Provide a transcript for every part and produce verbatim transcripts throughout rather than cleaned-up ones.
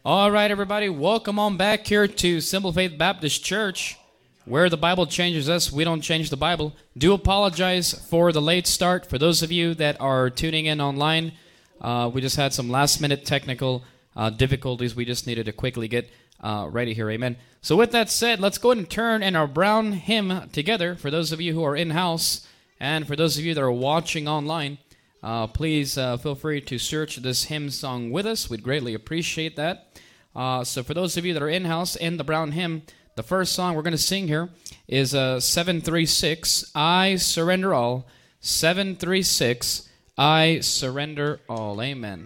All right, everybody, welcome on back here to Simple Faith Baptist Church, where the Bible changes us. We don't change the Bible. Do apologize for the late start. For those of you that are tuning in online, uh, we just had some last-minute technical uh, difficulties. We just needed to quickly get uh, ready here. Amen. So with that said, let's go ahead and turn in our brown hymn together. For those of you who are in-house, and for those of you that are watching online, uh, please uh, feel free to search this hymn song with us. We'd greatly appreciate that. Uh, so for those of you that are in-house in the brown hymn, the first song we're going to sing here is uh, seven three six, I Surrender All. seven three six, I Surrender All. Amen.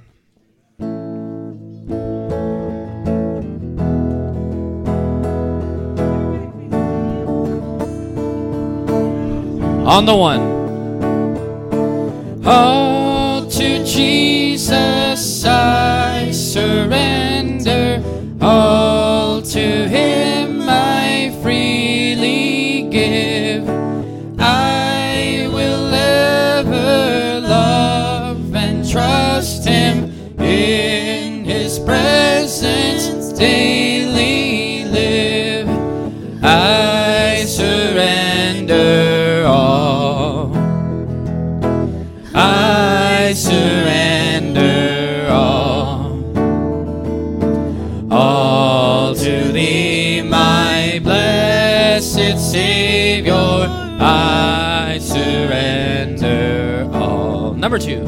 On the one. All to Jesus I surrender, all to Him I freely give. I will ever love and trust Him, in His presence daily live. I surrender all. I surrender all. All to Thee, my blessed Savior, I surrender all. Number two.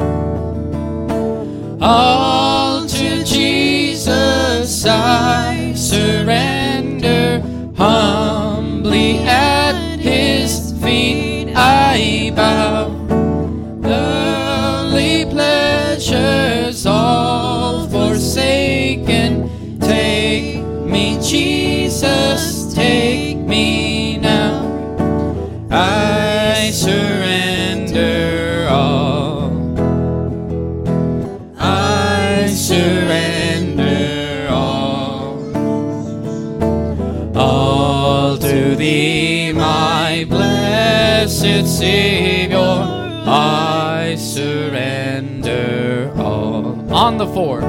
All to Jesus I surrender, humbly at His feet I bow. Earthly pleasures all forsaken, take me, Jesus, take me now. I surrender all. I surrender all. All to Thee, my blessed Savior, I surrender all. On the four.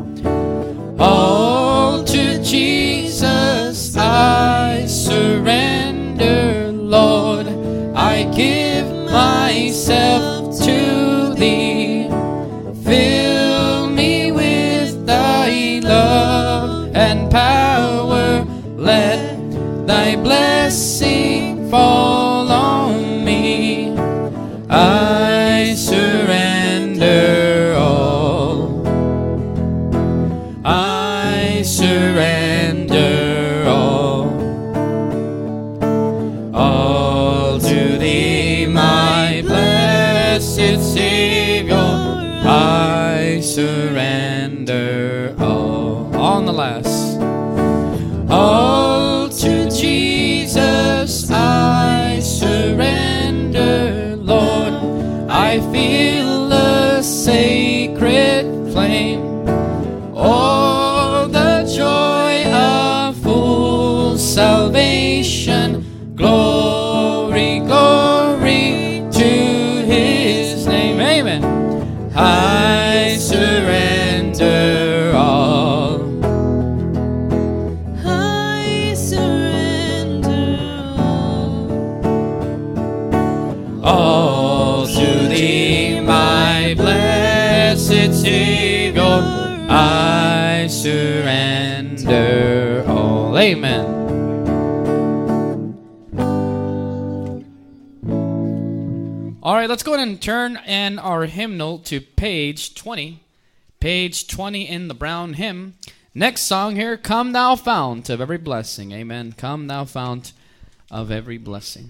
All to Jesus I surrender, Lord. I give myself to Thee. Fill me with Thy love and power. Let Thy blessing fall on me. I surrender all. I surrender all. All to Thee, my blessed Savior, I surrender all. On the last. All to Jesus I surrender, Lord. I feel a sacred flame. Oh, the joy of full salvation. Glory, glory to His name. Amen. I surrender all. I surrender all. All to Thee, my blessed Savior, I surrender all. Amen. All right, let's go ahead and turn in our hymnal to page twenty. Page twenty in the brown hymn. Next song here, Come Thou Fount of Every Blessing. Amen. Come Thou Fount of Every Blessing.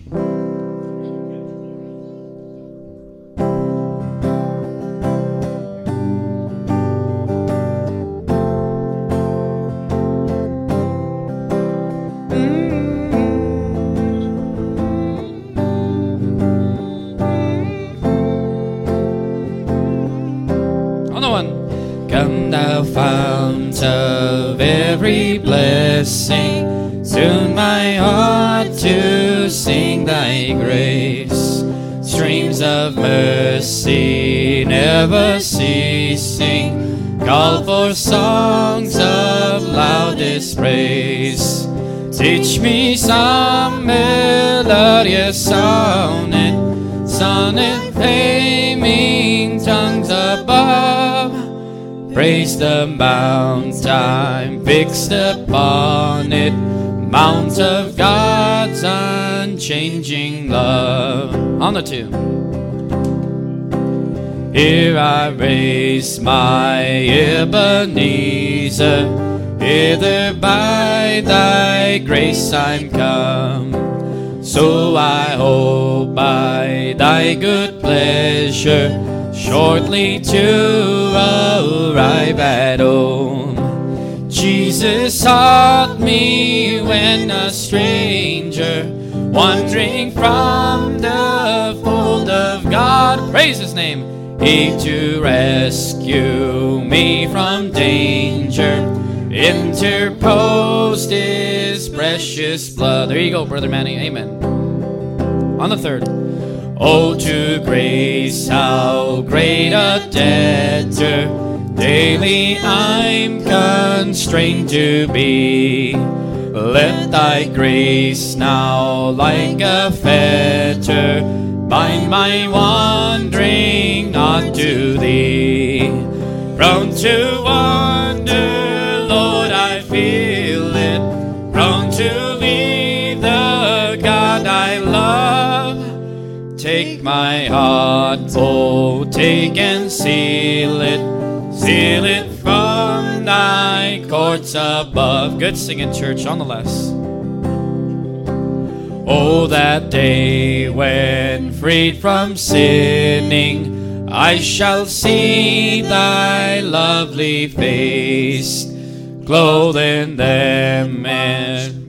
Come thou fount of every blessing, tune my heart to sing thy grace. Streams of mercy never ceasing, call for songs of loudest praise. Teach me some melodious sonnet, sonnet flaming tongues above. Praise the mount I'm fixed upon it, mount of God's unchanging love. On the two. Here I raise my Ebenezer, hither by thy grace I'm come. So I hope by thy good pleasure shortly to arrive at home. Jesus sought me when a stranger, wandering from the fold of God. Praise his name. He to rescue me from danger, interposed his precious blood. There you go, Brother Manny. Amen. On the third. Oh, to grace, how great a debtor daily I'm constrained to be. Let thy grace now like a fetter bind my wandering not to thee. Prone to wander, Lord, I feel it. Prone to leave the God I love. Take my heart, oh, take and seal it. Seal it from thy courts above. Good singing, church, on the last. Oh, that day when freed from sinning, I shall see thy lovely face, clothed in them, and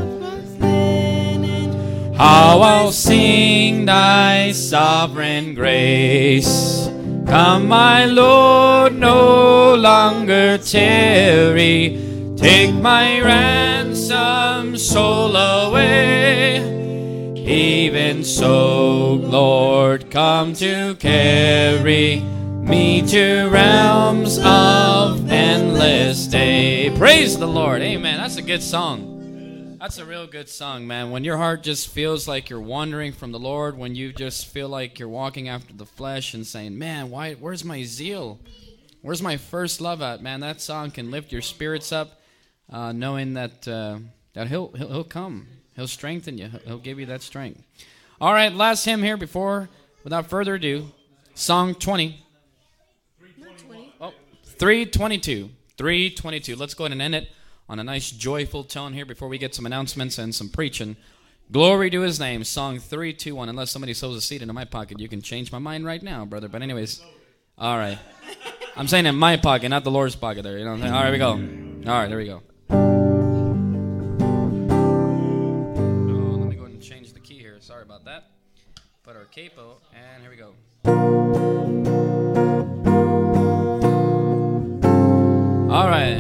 how I'll sing thy sovereign grace. Come, my Lord, no longer tarry. Take my ransom soul away. Even so, Lord, come to carry me to realms of endless day. Praise the Lord. Amen. That's a good song. That's a real good song, man. When your heart just feels like you're wandering from the Lord, when you just feel like you're walking after the flesh and saying, man, why? Where's my zeal? Where's my first love at? Man, that song can lift your spirits up, uh, knowing that uh, that he'll, he'll he'll come. He'll strengthen you. He'll give you that strength. All right, last hymn here before, without further ado, Song twenty. Oh, three twenty-two. three twenty-two. Let's go ahead and end it on a nice joyful tone here before we get some announcements and some preaching. Glory to his name, Song three two one. Unless somebody sews a seed into my pocket, you can change my mind right now, brother. But anyways, all right. I'm saying in my pocket, not the Lord's pocket there. You know what I'm saying? All right, we go. All right, there we go. Oh, let me go ahead and change the key here. Sorry about that. Put our capo, and here we go. All right.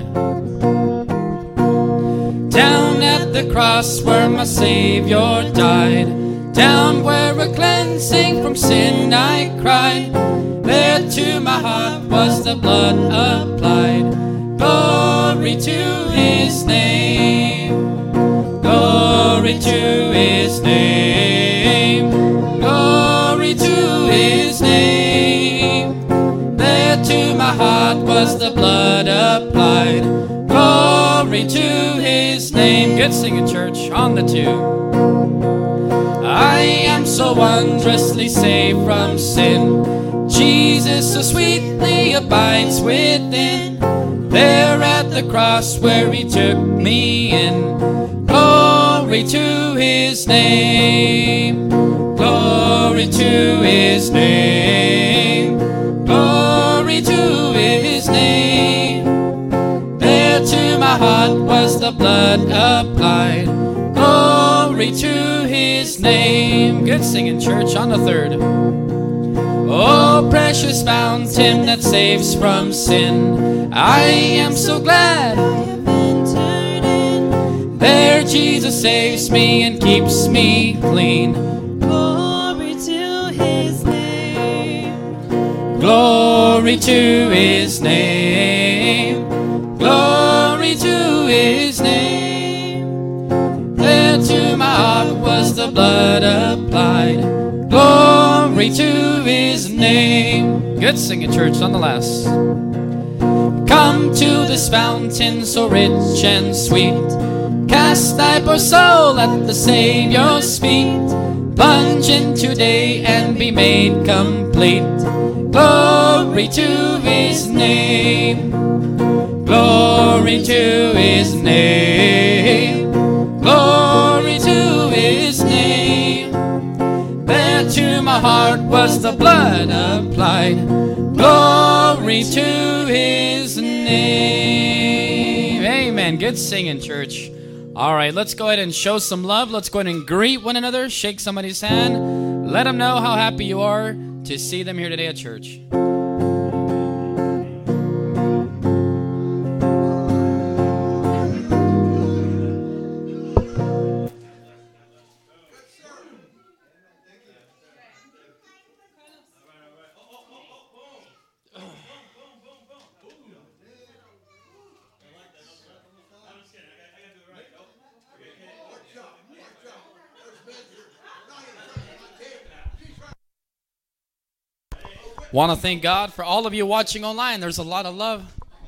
Down at the cross where my Savior died, down where a cleansing from sin I cried, there to my heart was the blood applied. Glory to his name, glory to his name, glory to his name. There to my heart was the blood applied. Glory to his name. Good singing, church, on the two. I am so wondrously saved from sin. Jesus so sweetly abides within. There at the cross where he took me in. Glory to his name. Glory to his name. Glory to his name. There to my heart was the blood applied. Glory to his name. Good singing, church, on the third. Oh, precious fountain that saves from sin, I am so glad I have entered in. There Jesus saves me and keeps me clean. Glory to his name. Glory to his name. the blood applied. Glory to his name. Good singing, church, nonetheless. Come to this fountain so rich and sweet. Cast thy poor soul at the Savior's feet. Plunge in today and be made complete. Glory to his name. Glory to his name. Glory to his name. There to my heart was the blood applied. Glory to his name. Amen. Good singing, church. All right, let's go ahead and show some love. Let's go ahead and greet one another. Shake somebody's hand. Let them know how happy you are to see them here today at church. Want to thank God for all of you watching online. There's a lot of love.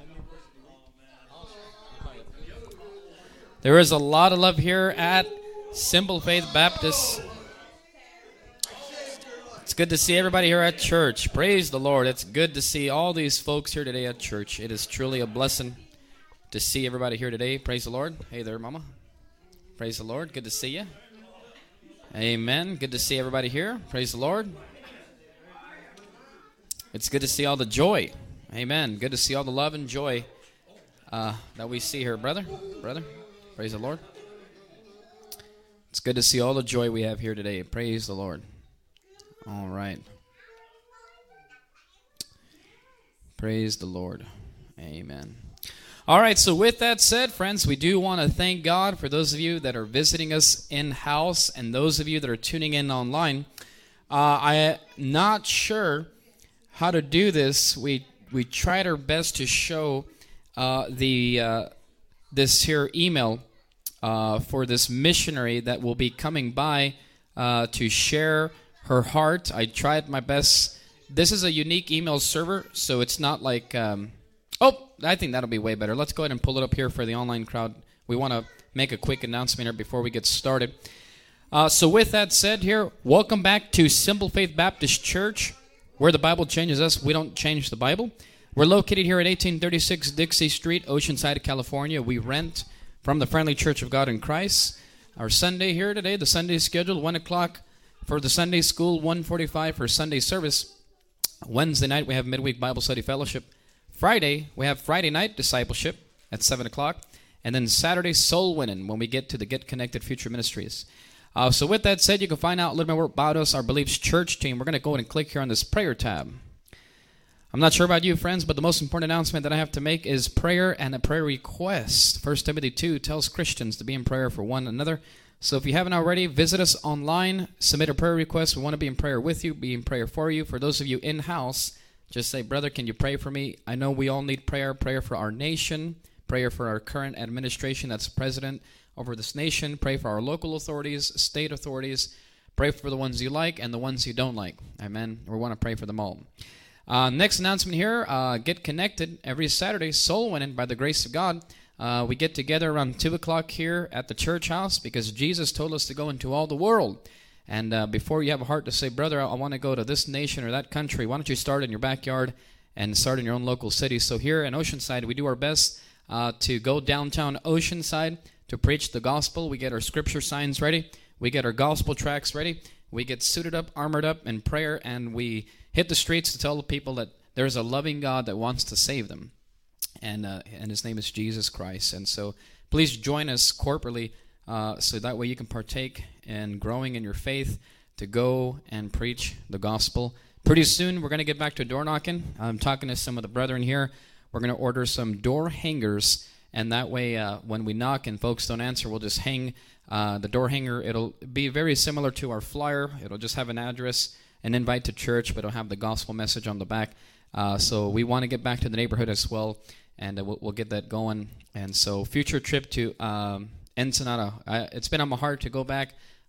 There is a lot of love here at Simple Faith Baptist. It's good to see everybody here at church. Praise the Lord. It's good to see all these folks here today at church. It is truly a blessing to see everybody here today. Praise the Lord. Hey there, Mama. Praise the Lord. Good to see you. Amen. Good to see everybody here. Praise the Lord. It's good to see all the joy. Amen. Good to see all the love and joy uh, that we see here, brother. Brother. Praise the Lord. It's good to see all the joy we have here today. Praise the Lord. All right. Praise the Lord. Amen. All right, so with that said, friends, we do want to thank God for those of you that are visiting us in-house and those of you that are tuning in online. Uh, I'm not sure how to do this. We we tried our best to show uh, the uh, this here email uh, for this missionary that will be coming by uh, to share her heart. I tried my best. This is a unique email server, so it's not like... Um, oh, I think that'll be way better. Let's go ahead and pull it up here for the online crowd. We want to make a quick announcement here before we get started. Uh, so with that said here, welcome back to Simple Faith Baptist Church. Where the Bible changes us, we don't change the Bible. We're located here at eighteen thirty-six Dixie Street, Oceanside, California. We rent from the Friendly Church of God in Christ. Our Sunday here today, the Sunday schedule, one o'clock for the Sunday school, one forty-five for Sunday service. Wednesday night, we have midweek Bible study fellowship. Friday, we have Friday night discipleship at seven o'clock. And then Saturday, soul winning when we get to the Get Connected Future Ministries. Uh, so with that said, you can find out a little bit more about us, our Beliefs Church team. We're going to go ahead and click here on this prayer tab. I'm not sure about you, friends, but the most important announcement that I have to make is prayer and a prayer request. First Timothy two tells Christians to be in prayer for one another. So if you haven't already, visit us online, submit a prayer request. We want to be in prayer with you, be in prayer for you. For those of you in-house, just say, brother, can you pray for me? I know we all need prayer, prayer for our nation, prayer for our current administration, that's president over this nation. Pray for our local authorities, state authorities. Pray for the ones you like and the ones you don't like. Amen. We want to pray for them all. Uh, next announcement here, uh, Get Connected every Saturday, soul winning by the grace of God. Uh, we get together around two o'clock here at the church house because Jesus told us to go into all the world. And uh, before you have a heart to say, brother, I, I want to go to this nation or that country, why don't you start in your backyard and start in your own local city? So here in Oceanside, we do our best uh, to go downtown Oceanside to preach the gospel. We get our scripture signs ready. We get our gospel tracts ready. We get suited up, armored up in prayer, and we hit the streets to tell the people that there's a loving God that wants to save them. And uh, and his name is Jesus Christ. And so please join us corporately uh, so that way you can partake in growing in your faith to go and preach the gospel. Pretty soon we're going to get back to door knocking. I'm talking to some of the brethren here. We're going to order some door hangers. And that way, uh, when we knock and folks don't answer, we'll just hang uh, the door hanger. It'll be very similar to our flyer. It'll just have an address, an invite to church, but it'll have the gospel message on the back. Uh, so we want to get back to the neighborhood as well, and uh, we'll, we'll get that going. And so future trip to um, Ensenada. I, it's been on my heart to go back.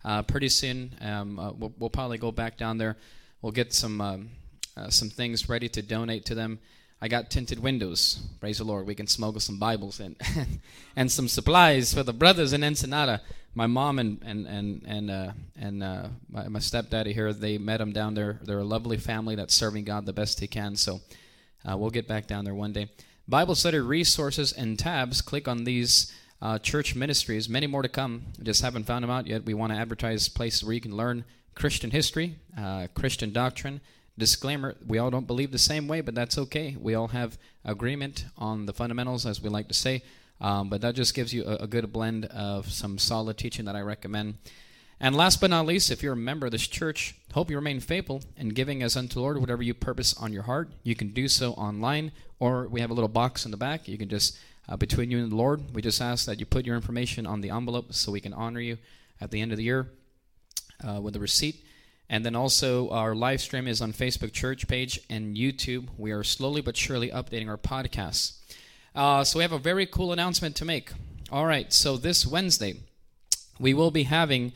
uh, pretty soon. Um, uh, we'll, we'll probably go back down there. We'll get some um, uh, some things ready to donate to them. I got tinted windows. Praise the Lord. We can smuggle some Bibles and and some supplies for the brothers in Ensenada. My mom and and and and uh, and uh, my, my stepdaddy here, they met them down there. They're a lovely family that's serving God the best they can. So uh, we'll get back down there one day. Bible study resources and tabs. Click on these uh, church ministries. Many more to come. Just haven't found them out yet. We want to advertise places where you can learn Christian history, uh, Christian doctrine. Disclaimer, we all don't believe the same way, but that's okay. We all have agreement on the fundamentals, as we like to say. Um, but that just gives you a, a good blend of some solid teaching that I recommend. And last but not least, if you're a member of this church, hope you remain faithful in giving as unto the Lord whatever you purpose on your heart. You can do so online, or we have a little box in the back. You can just, uh, between you and the Lord, we just ask that you put your information on the envelope so we can honor you at the end of the year uh, with a receipt. And then also our live stream is on Facebook Church page and YouTube. We are slowly but surely updating our podcasts. Uh, so we have a very cool announcement to make. All right, so this Wednesday, we will be having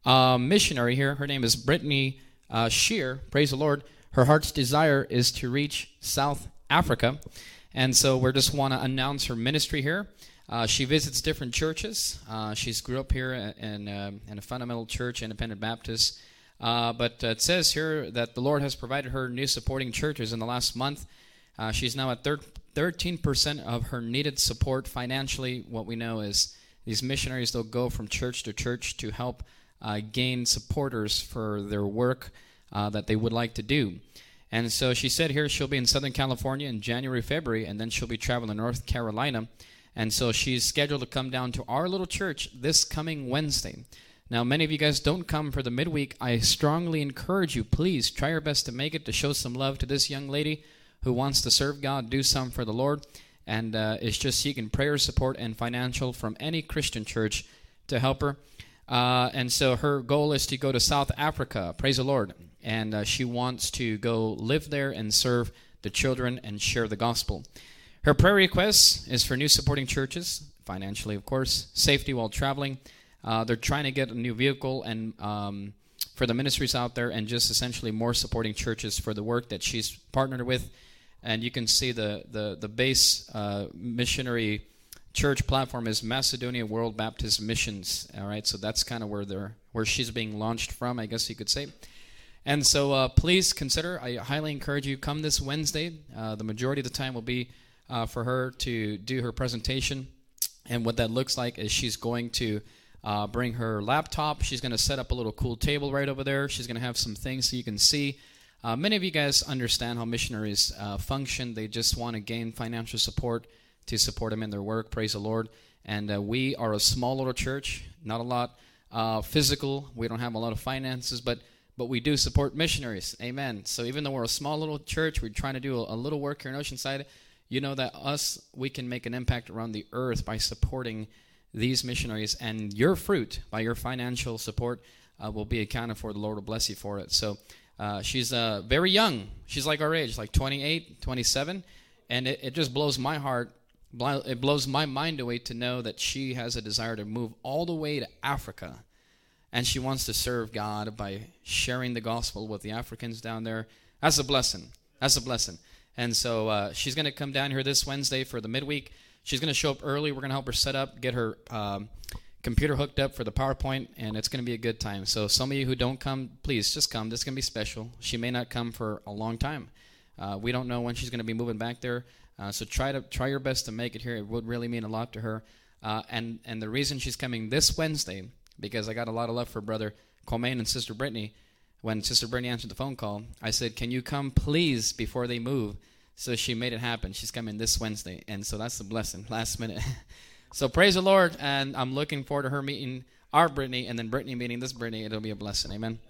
a missionary here. Her name is Brittany uh, Shear. Praise the Lord. Her heart's desire is to reach South Africa. And so we just want to announce her ministry here. Uh, she visits different churches. Uh, she's grew up here in, uh, in a fundamental church, Independent Baptist. Uh, but uh, it says here that the Lord has provided her new supporting churches in the last month. Uh, she's now at thir- thirteen percent of her needed support financially. What we know is these missionaries, they'll go from church to church to help uh, gain supporters for their work uh, that they would like to do. And so she said here she'll be in Southern California in January, February, and then she'll be traveling to North Carolina. And so she's scheduled to come down to our little church this coming Wednesday. Now, many of you guys don't come for the midweek. I strongly encourage you, please try your best to make it, to show some love to this young lady who wants to serve God, do something for the Lord, and uh, is just seeking prayer support and financial from any Christian church to help her. Uh, and so her goal is to go to South Africa, praise the Lord, and uh, she wants to go live there and serve the children and share the gospel. Her prayer request is for new supporting churches, financially, of course, safety while traveling. Uh, they're trying to get a new vehicle and um, for the ministries out there, and just essentially more supporting churches for the work that she's partnered with. And you can see the the the base uh, missionary church platform is Macedonia World Baptist Missions. All right, so that's kind of where they're where she's being launched from, I guess you could say. And so uh, please consider. I highly encourage you, come this Wednesday. Uh, the majority of the time will be uh, for her to do her presentation, and what that looks like is she's going to Uh, bring her laptop. She's going to set up a little cool table right over there. She's going to have some things so you can see. Uh, many of you guys understand how missionaries uh, function. They just want to gain financial support to support them in their work. Praise the Lord. And uh, we are a small little church, not a lot uh, physical. We don't have a lot of finances, but but we do support missionaries. Amen. So even though we're a small little church, we're trying to do a, a little work here in Oceanside. You know that us, we can make an impact around the earth by supporting these missionaries, and your fruit by your financial support uh, will be accounted for. The Lord will bless you for it. So uh, she's uh, very young. She's like our age, like twenty-eight, twenty-seven, and it, it just blows my heart. It blows my mind away to know that she has a desire to move all the way to Africa, and she wants to serve God by sharing the gospel with the Africans down there. That's a blessing. That's a blessing. And so uh, she's going to come down here this Wednesday for the midweek. She's going to show up early. We're going to help her set up, get her um, computer hooked up for the PowerPoint, and it's going to be a good time. So some of you who don't come, please just come. This is going to be special. She may not come for a long time. Uh, we don't know when she's going to be moving back there. Uh, so try to try your best to make it here. It would really mean a lot to her. Uh, and, and the reason she's coming this Wednesday, because I got a lot of love for Brother Comaine and Sister Brittany. When Sister Brittany answered the phone call, I said, can you come please before they move? So she made it happen. She's coming this Wednesday. And so that's the blessing, last minute. So praise the Lord. And I'm looking forward to her meeting our Brittany, and then Brittany meeting this Brittany. It'll be a blessing. Amen.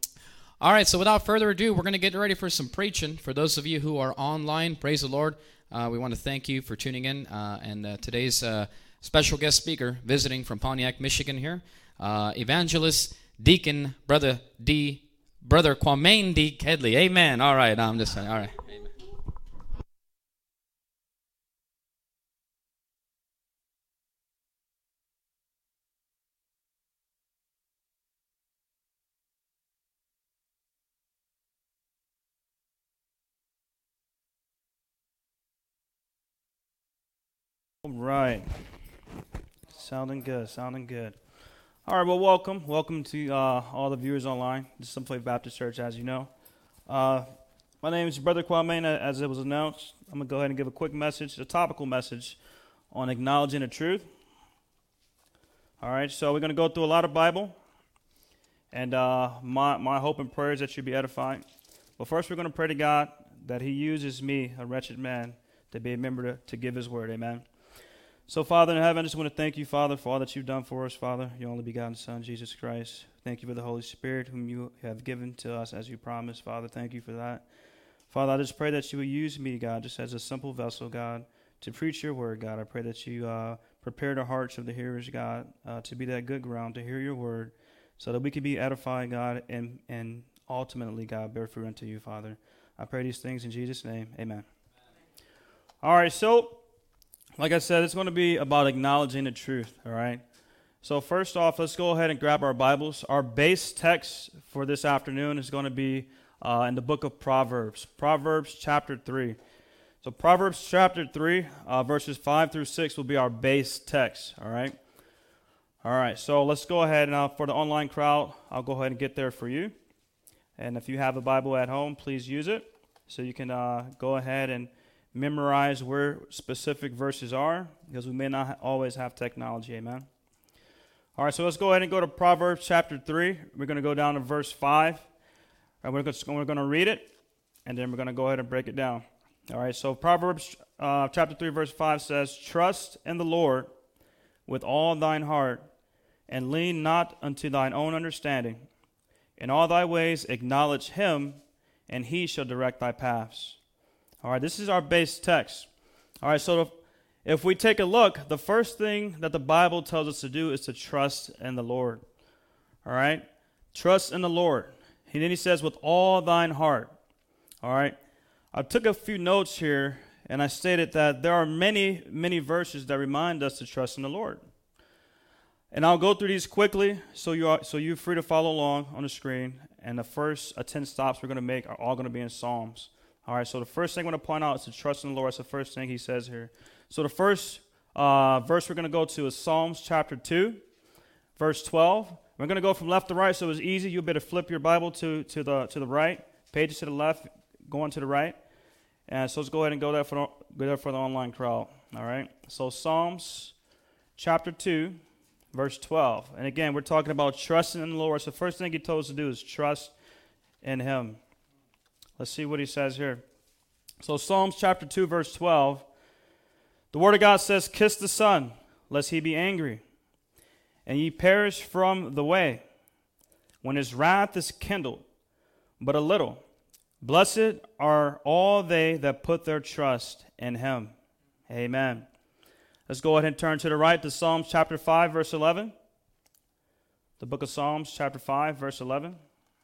All right, so without further ado, we're going to get ready for some preaching. For those of you who are online, praise the Lord. Uh, we want to thank you for tuning in. Uh, and uh, today's uh, special guest speaker visiting from Pontiac, Michigan here, uh, Evangelist Deacon Brother D. Brother Kwame D. Kedley. Amen. All right, I'm just saying. All right. Amen. All right. Sounding good, sounding good. All right, well, welcome. Welcome to uh, all the viewers online. This is Simply Baptist Church, as you know. Uh, my name is Brother Kwame, as it was announced. I'm going to go ahead and give a quick message, a topical message on acknowledging the truth. All right, so we're going to go through a lot of Bible, and uh, my, my hope and prayer is that you'll be edified. But first, we're going to pray to God that he uses me, a wretched man, to be a member to, to give his word. Amen. So, Father in heaven, I just want to thank you, Father, for all that you've done for us, Father, your only begotten Son, Jesus Christ. Thank you for the Holy Spirit, whom you have given to us as you promised, Father. Thank you for that. Father, I just pray that you will use me, God, just as a simple vessel, God, to preach your word, God. I pray that you uh, prepare the hearts of the hearers, God, uh, to be that good ground, to hear your word, so that we can be edified, God, and, and ultimately, God, bear fruit unto you, Father. I pray these things in Jesus' name. Amen. All right, so like I said, it's going to be about acknowledging the truth, all right? So first off, let's go ahead and grab our Bibles. Our base text for this afternoon is going to be uh, in the book of Proverbs, Proverbs chapter three. So Proverbs chapter three, uh, verses five through six will be our base text, all right? All right, so let's go ahead now for the online crowd. I'll go ahead and get there for you. And if you have a Bible at home, please use it so you can uh, go ahead and memorize where specific verses are, because we may not ha- always have technology. Amen. All right, so let's go ahead and go to Proverbs chapter three. We're going to go down to verse five. And we're going to read it, and then we're going to go ahead and break it down. All right, so Proverbs uh, chapter three, verse five says, "Trust in the Lord with all thine heart, and lean not unto thine own understanding. In all thy ways acknowledge him, and he shall direct thy paths." All right, this is our base text. All right, so if, if we take a look, the first thing that the Bible tells us to do is to trust in the Lord. All right, trust in the Lord. And then he says, with all thine heart. All right, I took a few notes here, and I stated that there are many, many verses that remind us to trust in the Lord. And I'll go through these quickly, so you are, so you're free to follow along on the screen. And the first uh, ten stops we're going to make are all going to be in Psalms. All right, so the first thing I want to point out is to trust in the Lord. That's the first thing he says here. So the first uh, verse we're going to go to is Psalms chapter two, verse twelve. We're going to go from left to right, so it's easy. You'll better flip your Bible to, to the to the right, pages to the left, going to the right. And so let's go ahead and go there for the, go there for the online crowd. All right, so Psalms chapter two, verse twelve. And again, we're talking about trusting in the Lord. So the first thing he told us to do is trust in him. Let's see what he says here. So Psalms chapter two, verse twelve. The word of God says, "Kiss the Son, lest he be angry, and ye perish from the way, when his wrath is kindled, but a little. Blessed are all they that put their trust in him." Amen. Let's go ahead and turn to the right to Psalms chapter five, verse eleven. The book of Psalms chapter five, verse eleven.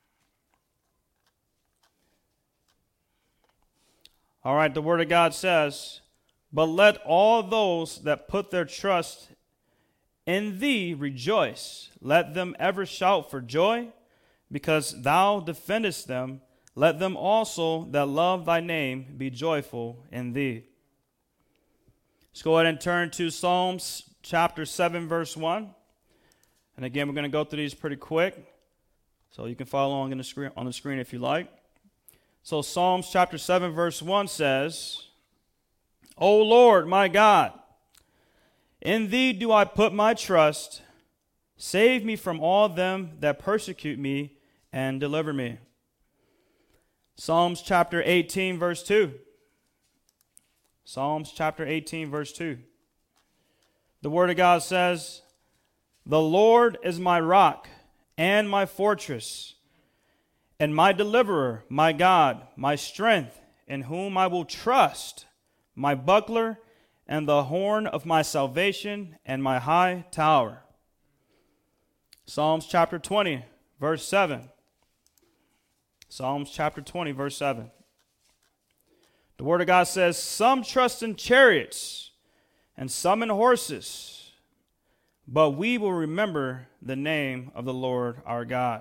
All right, the word of God says, "But let all those that put their trust in thee rejoice. Let them ever shout for joy, because thou defendest them. Let them also that love thy name be joyful in thee." Let's go ahead and turn to Psalms chapter seven, verse one. And again, we're going to go through these pretty quick, so you can follow along in the screen, on the screen if you like. So Psalms chapter seven, verse one says, "O Lord, my God, in thee do I put my trust. Save me from all them that persecute me, and deliver me." Psalms chapter eighteen, verse two. Psalms chapter eighteen, verse two. The word of God says, "The Lord is my rock and my fortress, and my deliverer, my God, my strength, in whom I will trust, my buckler, and the horn of my salvation, and my high tower." Psalms chapter twenty, verse seven. Psalms chapter twenty, verse seven. The word of God says, "Some trust in chariots, and some in horses, but we will remember the name of the Lord our God."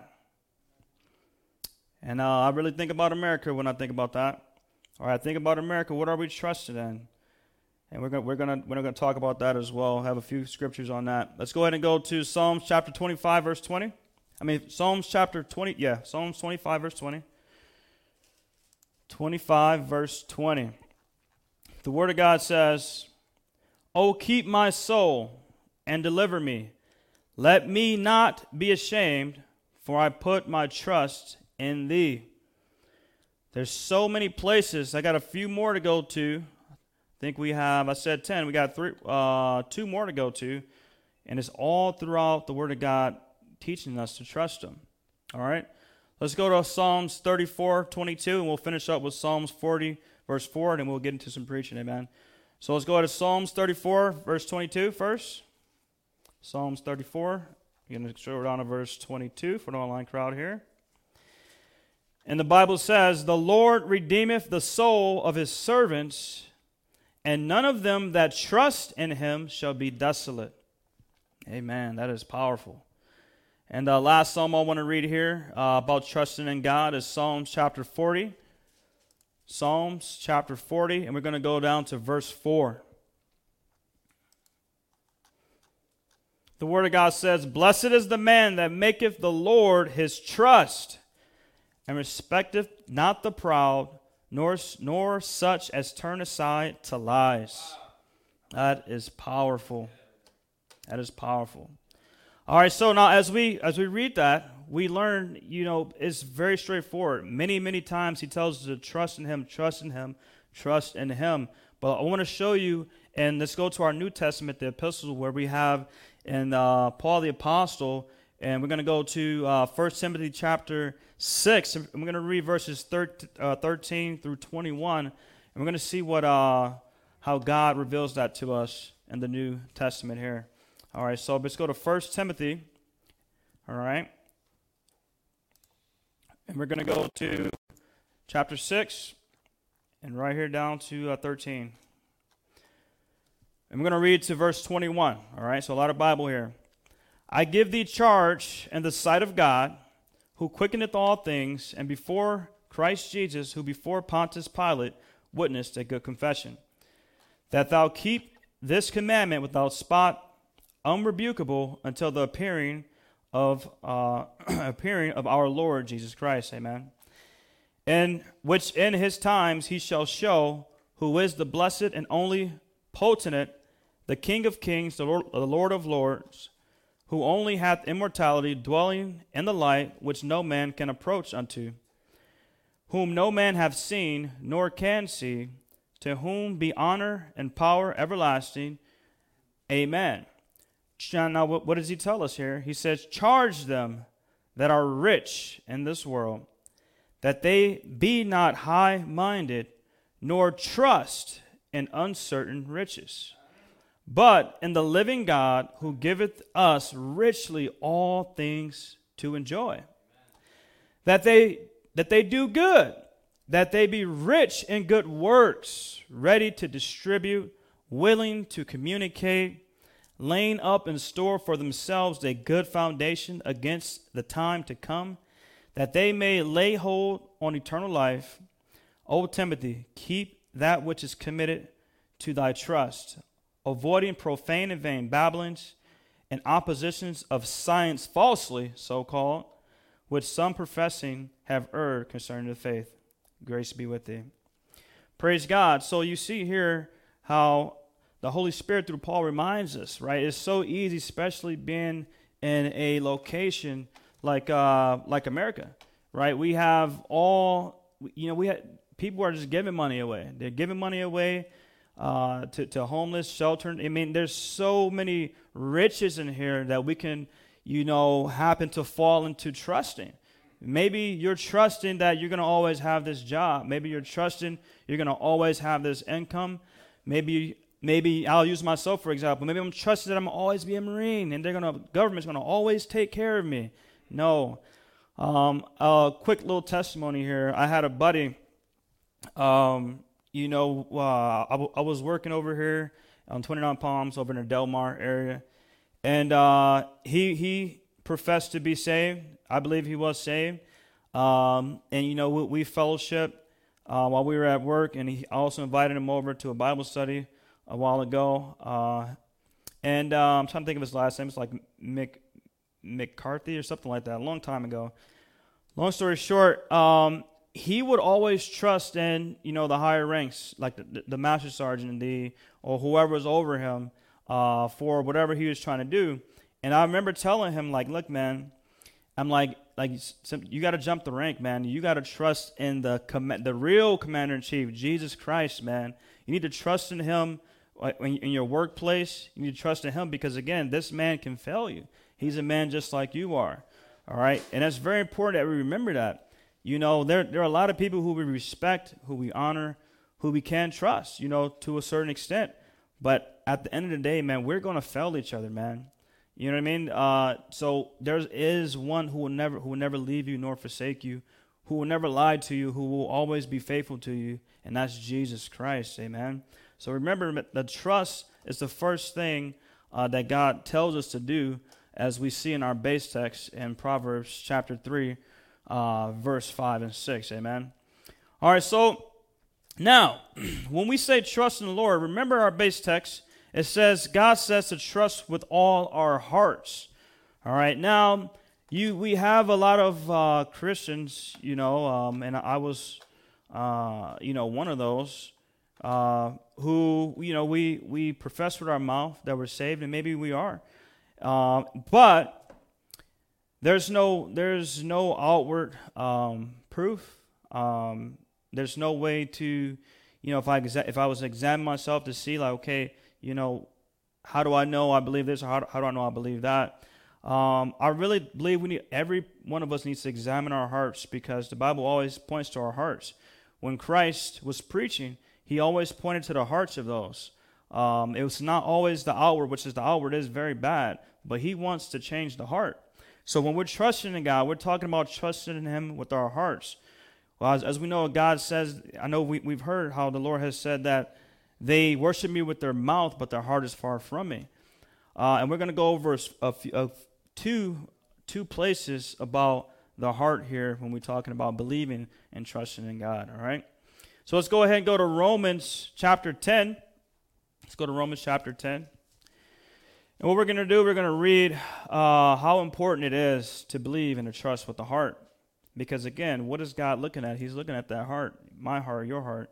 And uh, I really think about America when I think about that. All right, think about America. What are we trusted in? And we're going we're going to we're going to talk about that as well. Have a few scriptures on that. Let's go ahead and go to Psalms chapter twenty-five verse twenty. I mean Psalms chapter twenty, yeah, Psalms twenty-five verse twenty. twenty-five verse twenty. The word of God says, "O keep my soul and deliver me. Let me not be ashamed, for I put my trust in thee." There's so many places. I got a few more to go to. I think we have, I said ten. We got three, uh, two more to go to. And it's all throughout the Word of God teaching us to trust Him. All right? Let's go to Psalms thirty-four twenty-two, and we'll finish up with Psalms forty, verse four, and then we'll get into some preaching. Amen. So let's go to Psalms thirty-four, verse twenty-two first. Psalms thirty-four. You're going to scroll down to verse twenty-two for the online crowd here. And the Bible says, "The Lord redeemeth the soul of His servants, and none of them that trust in Him shall be desolate." Amen. That is powerful. And the last psalm I want to read here uh, about trusting in God is Psalms chapter forty. Psalms chapter forty, and we're going to go down to verse four. The Word of God says, "Blessed is the man that maketh the Lord his trust, and respecteth not the proud, nor, nor such as turn aside to lies." That is powerful. That is powerful. All right, so now as we as we read that, we learn, you know, it's very straightforward. Many, many times he tells us to trust in Him, trust in Him, trust in Him. But I want to show you, and let's go to our New Testament, the epistles, where we have in uh, Paul the Apostle, and we're going to go to uh, First Timothy chapter six, and we're going to read verses thirteen through twenty-one, and we're going to see what uh, how God reveals that to us in the New Testament here. All right, so let's go to First Timothy, all right, and we're going to go to chapter six, and right here down to uh, thirteen. And we're going to read to verse twenty-one, all right, so a lot of Bible here. "I give thee charge in the sight of God, who quickeneth all things, and before Christ Jesus, who before Pontius Pilate witnessed a good confession, that thou keep this commandment without spot, unrebukable, until the appearing of uh, appearing of our Lord Jesus Christ." Amen. "In which in his times he shall show who is the blessed and only potentate, the King of kings, the Lord, the Lord of lords, who only hath immortality, dwelling in the light which no man can approach unto, whom no man hath seen, nor can see, to whom be honor and power everlasting. Amen." Now, what does he tell us here? He says, "Charge them that are rich in this world, that they be not high-minded, nor trust in uncertain riches, but in the living God, who giveth us richly all things to enjoy. That they that they do good, that they be rich in good works, ready to distribute, willing to communicate, laying up in store for themselves a good foundation against the time to come, that they may lay hold on eternal life. O Timothy, keep that which is committed to thy trust, avoiding profane and vain babblings and oppositions of science falsely so-called, which some professing have erred concerning the faith. Grace be with thee." Praise God. So you see here how the Holy Spirit through Paul reminds us, right? It's so easy, especially being in a location like uh, like America, right? We have all, you know, we had people are just giving money away. They're giving money away uh, to to homeless, shelter. I mean, there's so many riches in here that we can, you know, happen to fall into trusting. Maybe you're trusting that you're going to always have this job. Maybe you're trusting you're going to always have this income. Maybe. Maybe I'll use myself for example. Maybe I'm trusting that I'm always be a Marine, and they're gonna government's gonna always take care of me. No. Um, a quick little testimony here. I had a buddy. Um, you know, uh, I, w- I was working over here on twenty-nine Palms over in the Del Mar area, and uh, he he professed to be saved. I believe he was saved. Um, and you know, we, we fellowship uh, while we were at work, and he also invited him over to a Bible study a while ago. Uh, and uh, I'm trying to think of his last name. It's like Mick, McCarthy or something like that, a long time ago. Long story short, um, he would always trust in, you know, the higher ranks, like the, the master sergeant the or whoever was over him uh, for whatever he was trying to do. And I remember telling him, like, look, man, I'm like, like you got to jump the rank, man. You got to trust in the com- the real commander-in-chief, Jesus Christ, man. You need to trust in him in your workplace. You need to trust in him because, again, this man can fail you. He's a man just like you are, all right? And it's very important that we remember that. You know, there, there are a lot of people who we respect, who we honor, who we can trust, you know, to a certain extent. But at the end of the day, man, we're going to fail each other, man. You know what I mean? Uh, so there is one who will never who will never leave you nor forsake you, who will never lie to you, who will always be faithful to you, and that's Jesus Christ. Amen. So remember that trust is the first thing uh, that God tells us to do, as we see in our base text in Proverbs chapter three, uh, verse five and six. Amen. All right, so now, when we say trust in the Lord, remember our base text. It says, God says to trust with all our hearts. All right, now, you we have a lot of uh, Christians, you know, um, and I was, uh, you know, one of those uh, who, you know, we, we profess with our mouth that we're saved, and maybe we are. Uh, but there's no there's no outward um, proof. Um, there's no way to, you know, if I exa- if I was to examine myself to see, like, okay, you know, how do I know I believe this, or how do, how do I know I believe that? Um, I really believe we need every one of us needs to examine our hearts, because the Bible always points to our hearts. When Christ was preaching, he always pointed to the hearts of those. Um, it was not always the outward, which is the outward is very bad, but he wants to change the heart. So when we're trusting in God, we're talking about trusting in him with our hearts. Well, as, as we know, God says, I know we, we've heard how the Lord has said that they worship me with their mouth, but their heart is far from me. Uh, and we're going to go over a, a few, a, two, two places about the heart here when we're talking about believing and trusting in God, all right? So let's go ahead and go to Romans chapter ten. Let's go to Romans chapter ten. And what we're going to do, we're going to read uh, how important it is to believe and to trust with the heart. Because, again, what is God looking at? He's looking at that heart, my heart, your heart.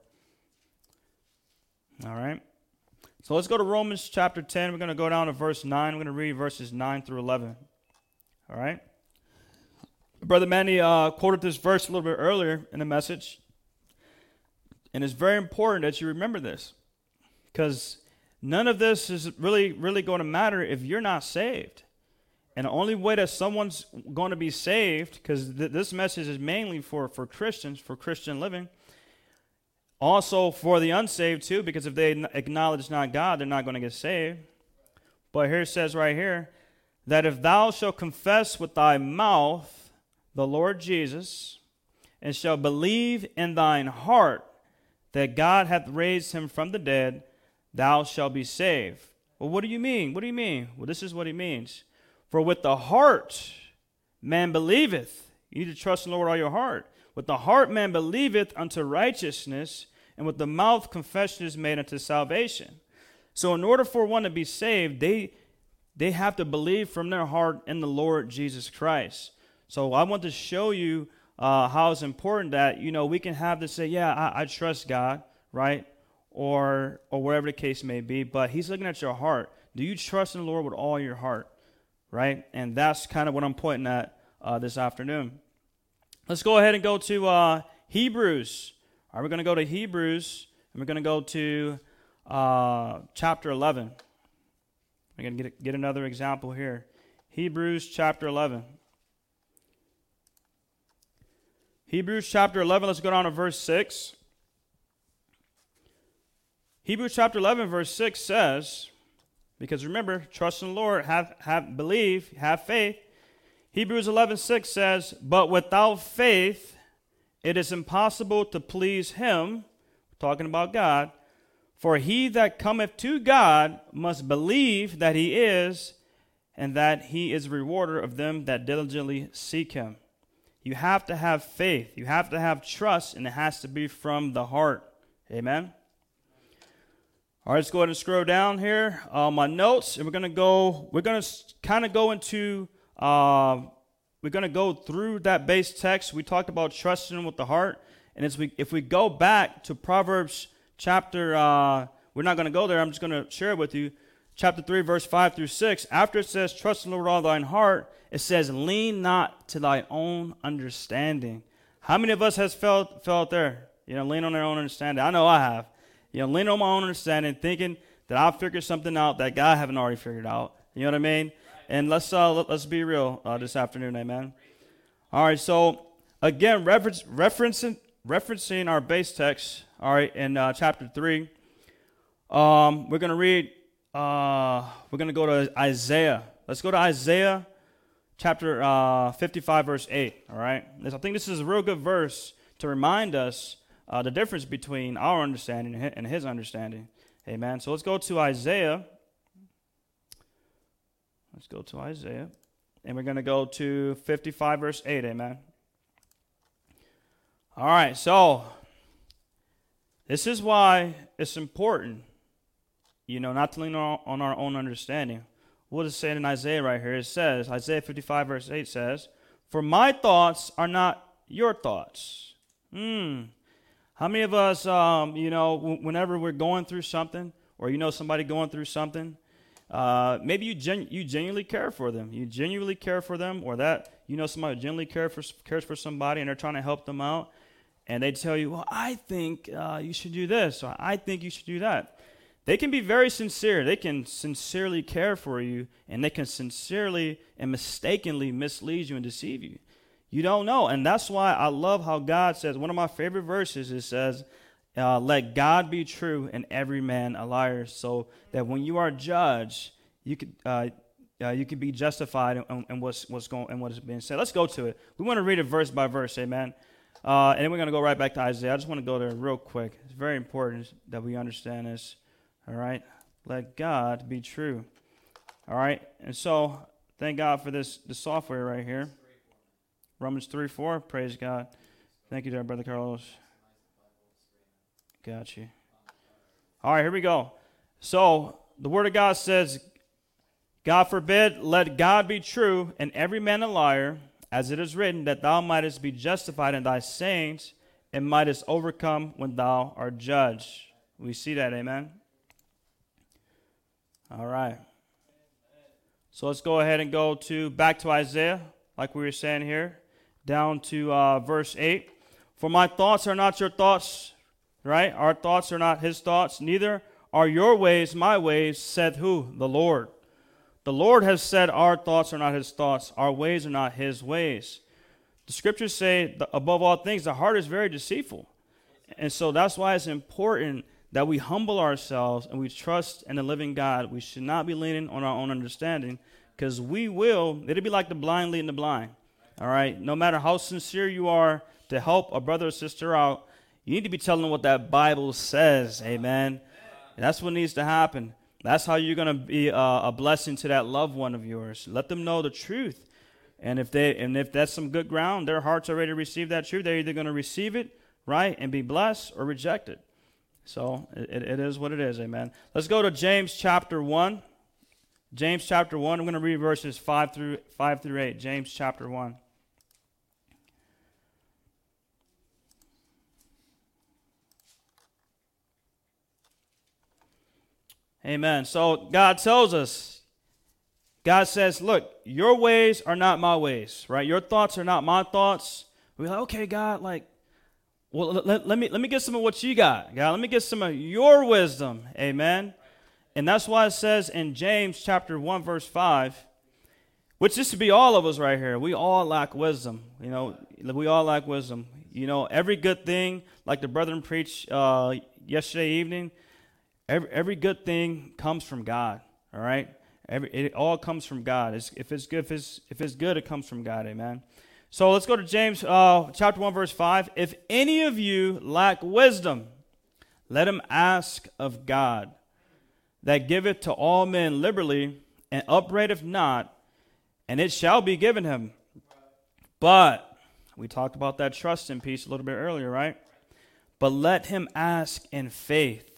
All right. So let's go to Romans chapter ten. We're going to go down to verse nine. We're going to read verses nine through eleven. All right. Brother Manny uh, quoted this verse a little bit earlier in the message. And it's very important that you remember this, because none of this is really, really going to matter if you're not saved. And the only way that someone's going to be saved, because th- this message is mainly for, for Christians, for Christian living, also for the unsaved too, because if they acknowledge not God, they're not going to get saved. But here it says right here, that if thou shalt confess with thy mouth the Lord Jesus, and shalt believe in thine heart that God hath raised him from the dead, thou shalt be saved. Well, what do you mean? What do you mean? Well, this is what he means. For with the heart man believeth. You need to trust in the Lord with all your heart. With the heart man believeth unto righteousness, and with the mouth confession is made unto salvation. So in order for one to be saved, they they have to believe from their heart in the Lord Jesus Christ. So I want to show you uh, how it's important that, you know, we can have to say, yeah, I, I trust God, right? Or or whatever the case may be. But he's looking at your heart. Do you trust in the Lord with all your heart, right? And that's kind of what I'm pointing at uh, this afternoon. Let's go ahead and go to uh, Hebrews. All right, we're going to go to Hebrews, and we're going to go to uh, chapter eleven. We're going to get, get another example here. Hebrews chapter eleven. Hebrews chapter eleven, let's go down to verse six. Hebrews chapter eleven, verse six says, because remember, trust in the Lord, have, have believe, have faith. Hebrews eleven six says, but without faith it is impossible to please him, talking about God, for he that cometh to God must believe that he is, and that he is a rewarder of them that diligently seek him. You have to have faith. You have to have trust, and it has to be from the heart. Amen? All right, let's go ahead and scroll down here on my notes, and we're gonna go. We're gonna kind of go into. Uh, we're gonna go through that base text. We talked about trusting with the heart, and as we, if we go back to Proverbs chapter, uh, we're not gonna go there. I'm just gonna share it with you. Chapter three, verse five through six. After it says, "Trust in the Lord with all thine heart," it says, "Lean not to thy own understanding." How many of us has felt felt there? You know, lean on their own understanding. I know I have. You know, lean on my own understanding, thinking that I'll figure something out that God haven't already figured out. You know what I mean? And let's uh, let, let's be real uh, this afternoon, amen. All right, so again, reference, referencing referencing our base text. All right, in uh, chapter three, um, we're gonna read. Uh, we're gonna go to Isaiah. Let's go to Isaiah, chapter uh, fifty-five, verse eight. All right, I think this is a real good verse to remind us. Uh, the difference between our understanding and his understanding. Amen. So let's go to Isaiah. Let's go to Isaiah. And we're going to go to fifty-five, verse eight. Amen. All right. So this is why it's important, you know, not to lean on our own understanding. What is it saying in Isaiah right here? It says, Isaiah fifty-five, verse eight says, "For my thoughts are not your thoughts." Hmm. How many of us, um, you know, w- whenever we're going through something, or you know somebody going through something, uh, maybe you gen- you genuinely care for them. You genuinely care for them, or that you know somebody genuinely care for, cares for somebody, and they're trying to help them out, and they tell you, "Well, I think uh, you should do this, or I think you should do that." They can be very sincere. They can sincerely care for you, and they can sincerely and mistakenly mislead you and deceive you. You don't know. And that's why I love how God says, one of my favorite verses, it says, uh, let God be true and every man a liar. So that when you are judged, you could uh, uh, you could be justified in, in what's what's going and what is being said. Let's go to it. We want to read it verse by verse, amen. Uh, and then we're going to go right back to Isaiah. I just want to go there real quick. It's very important that we understand this. All right. Let God be true. All right. And so thank God for this the software right here. Romans three four, praise God. Thank you there, Brother Carlos. Got you. All right, here we go. So, the Word of God says, God forbid, let God be true, and every man a liar, as it is written, that thou mightest be justified in thy sayings, and mightest overcome when thou art judged. We see that, amen? All right. So, let's go ahead and go to back to Isaiah, like we were saying here. Down to uh, verse eight. For my thoughts are not your thoughts, right? Our thoughts are not his thoughts. Neither are your ways my ways, said who? The Lord. The Lord has said our thoughts are not his thoughts. Our ways are not his ways. The scriptures say, that above all things, the heart is very deceitful. And so that's why it's important that we humble ourselves and we trust in the living God. We should not be leaning on our own understanding, because we will, it'll be like the blind leading the blind. All right, no matter how sincere you are to help a brother or sister out, you need to be telling them what that Bible says, amen. And that's what needs to happen. That's how you're going to be a, a blessing to that loved one of yours. Let them know the truth. And if they and if that's some good ground, their heart's already received that truth, they're either going to receive it, right, and be blessed, or reject it. So it, it is what it is, amen. Let's go to James chapter one. James chapter one, I'm going to read verses five through five through eight. James chapter one. Amen. So God tells us, God says, look, your ways are not my ways, right? Your thoughts are not my thoughts. We're like, okay, God, like, well, let, let me let me get some of what you got, God. Let me get some of your wisdom, amen. And that's why it says in James chapter one, verse five, which this should be all of us right here. We all lack wisdom, you know. We all lack wisdom. You know, every good thing, like the brethren preached uh, yesterday evening, Every every good thing comes from God, all right? Every it all comes from God. It's, if it's good, if it's if it's good, it comes from God, amen. So let's go to James uh, chapter one, verse five. If any of you lack wisdom, let him ask of God, that giveth to all men liberally, and upbraideth not, and it shall be given him. But we talked about that trust in peace a little bit earlier, right? But let him ask in faith,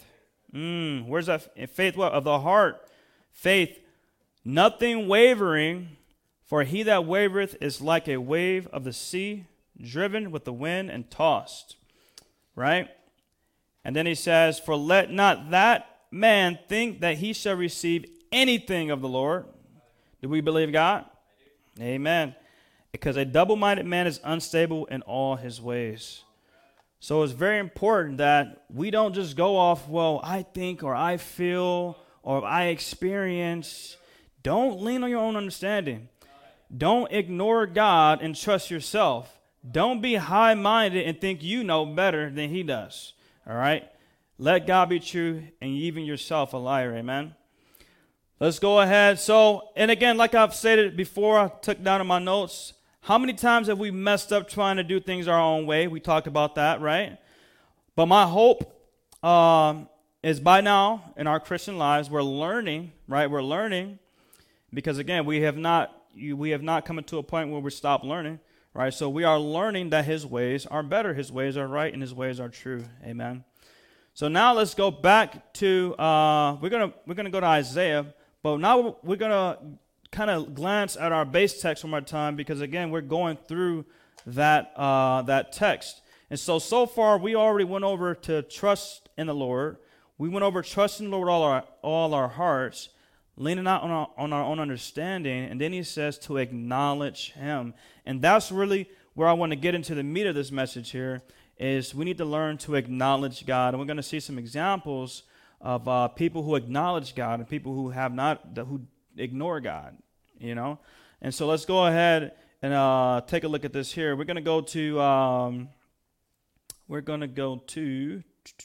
Mm, where's that faith? What? Of the heart. Faith, nothing wavering, for he that wavereth is like a wave of the sea, driven with the wind and tossed. Right? And then he says, for let not that man think that he shall receive anything of the Lord. Do we believe God? Amen. Because a double-minded man is unstable in all his ways. So it's very important that we don't just go off, well, I think or I feel or I experience. Don't lean on your own understanding. Don't ignore God and trust yourself. Don't be high-minded and think you know better than he does. All right? Let God be true and even yourself a liar. Amen? Let's go ahead. So, and again, like I've stated before, I took down in my notes, how many times have we messed up trying to do things our own way? We talked about that, right? But my hope um, is by now in our Christian lives, we're learning, right? We're learning because, again, we have not we have not come to a point where we stop learning, right? So we are learning that his ways are better, his ways are right, and his ways are true. Amen. So now let's go back to uh, we're gonna we're gonna go to Isaiah, but now we're gonna kind of glance at our base text one more time because, again, we're going through that uh, that text. And so, so far, we already went over to trust in the Lord. We went over trusting the Lord all our all our hearts, leaning not on our, on our own understanding. And then he says to acknowledge him. And that's really where I want to get into the meat of this message here, is we need to learn to acknowledge God. And we're going to see some examples of uh, people who acknowledge God and people who have not, who ignore God, you know. And so let's go ahead and uh, take a look at this here. We're going to go to, um, we're going to go to,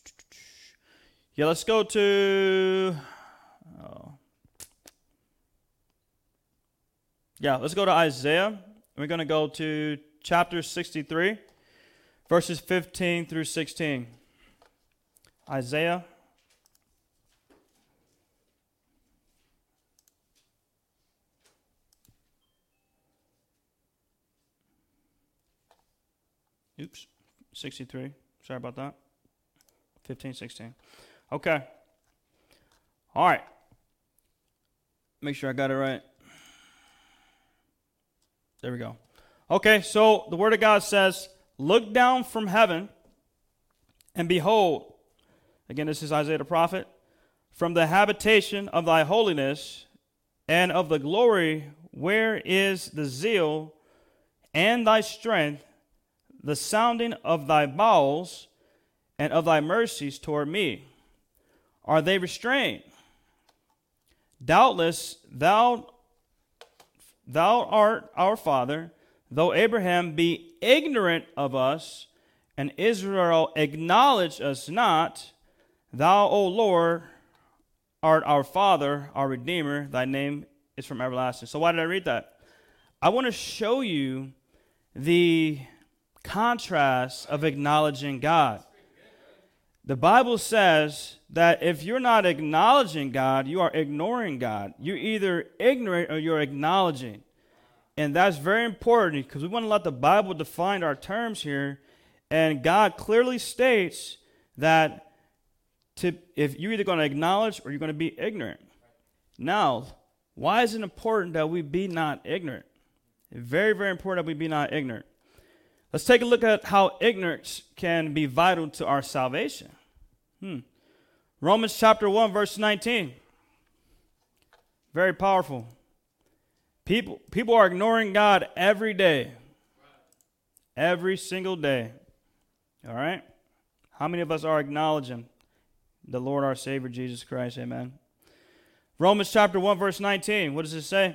yeah, let's go to, oh. yeah, let's go to Isaiah. We're going to go to chapter sixty-three, verses fifteen through sixteen. Isaiah. Oops, sixty-three. Sorry about that. fifteen, sixteen. Okay. All right. Make sure I got it right. There we go. Okay, so the Word of God says, look down from heaven and behold, again, this is Isaiah the prophet, from the habitation of thy holiness and of the glory, where is the zeal and thy strength, the sounding of thy bowels and of thy mercies toward me? Are they restrained? Doubtless thou thou art our father, though Abraham be ignorant of us, and Israel acknowledge us not. Thou, O Lord, art our Father, our Redeemer. Thy name is from everlasting. So why did I read that? I want to show you the contrast of acknowledging God. The Bible says that if you're not acknowledging God, you are ignoring God. You're either ignorant or you're acknowledging. And that's very important because we want to let the Bible define our terms here. And God clearly states that to, if you're either going to acknowledge or you're going to be ignorant. Now, why is it important that we be not ignorant? It's very, very important that we be not ignorant. Let's take a look at how ignorance can be vital to our salvation. Hmm. Romans chapter one, verse nineteen. Very powerful. People, people are ignoring God every day. Every single day. All right? How many of us are acknowledging the Lord our Savior, Jesus Christ? Amen. Romans chapter one, verse nineteen. What does it say?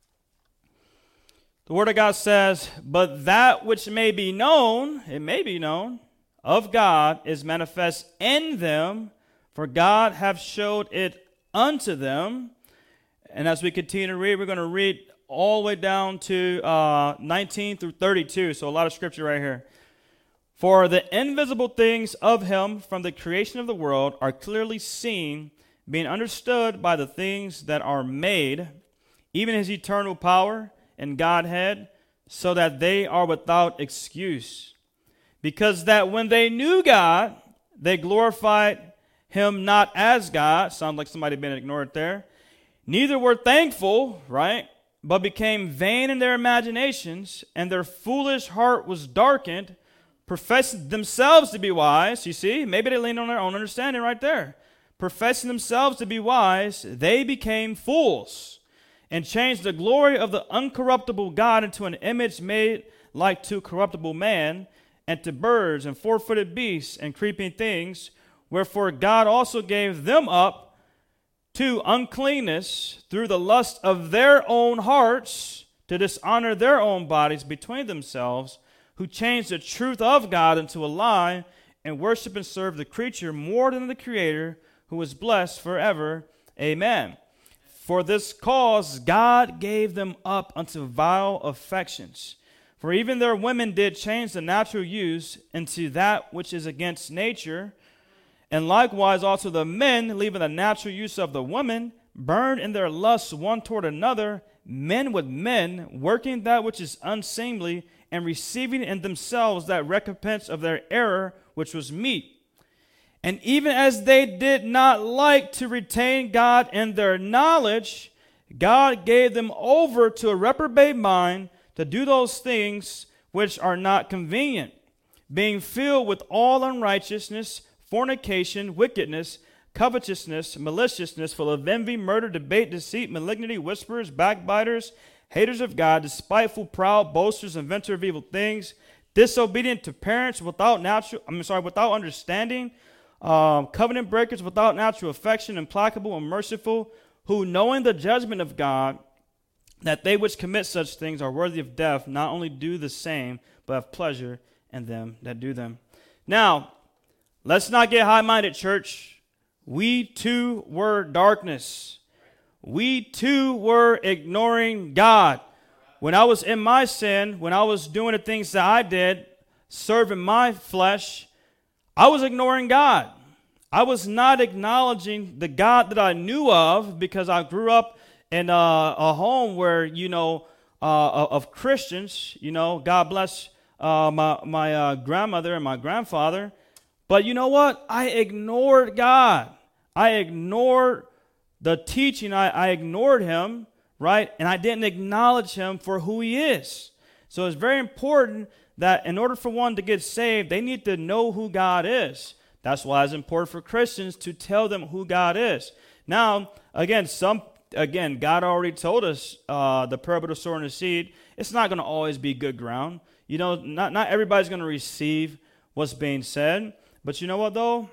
The Word of God says, but that which may be known, it may be known, of God is manifest in them, for God hath showed it unto them. And as we continue to read, we're going to read all the way down to uh, nineteen through thirty-two. So a lot of scripture right here. For the invisible things of him from the creation of the world are clearly seen, being understood by the things that are made, even his eternal power and Godhead, so that they are without excuse. Because that when they knew God, they glorified him not as God. Sounds like somebody been ignored there. Neither were thankful, right? But became vain in their imaginations, and their foolish heart was darkened, professing themselves to be wise. You see, maybe they leaned on their own understanding right there. Professing themselves to be wise, they became fools, and changed the glory of the uncorruptible God into an image made like to corruptible man, and to birds and four-footed beasts and creeping things. Wherefore God also gave them up to uncleanness through the lust of their own hearts, to dishonor their own bodies between themselves, who changed the truth of God into a lie, and worship and serve the creature more than the Creator, who is blessed forever. Amen. For this cause God gave them up unto vile affections. For even their women did change the natural use into that which is against nature. And likewise also the men, leaving the natural use of the woman, burned in their lusts one toward another, men with men, working that which is unseemly, and receiving in themselves that recompense of their error, which was meet. And even as they did not like to retain God in their knowledge, God gave them over to a reprobate mind to do those things which are not convenient, being filled with all unrighteousness, fornication, wickedness, covetousness, maliciousness, full of envy, murder, debate, deceit, malignity, whisperers, backbiters, haters of God, despiteful, proud, boasters, inventors of evil things, disobedient to parents, without natural, I'm sorry, without understanding, um, covenant breakers, without natural affection, implacable and merciful, who knowing the judgment of God, that they which commit such things are worthy of death, not only do the same, but have pleasure in them that do them. Now, let's not get high-minded, church. We too were darkness. We too were ignoring God. When I was in my sin, when I was doing the things that I did, serving my flesh, I was ignoring God. I was not acknowledging the God that I knew of, because I grew up in a, a home where, you know, uh, of Christians. You know, God bless uh, my, my uh, grandmother and my grandfather. But you know what? I ignored God. I ignored the teaching. I, I ignored him, right? And I didn't acknowledge him for who he is. So it's very important that in order for one to get saved, they need to know who God is. That's why it's important for Christians to tell them who God is. Now, again, some again, God already told us uh, the parable of the sower and the seed. It's not going to always be good ground. You know, not, not everybody's going to receive what's being said. But you know what, though?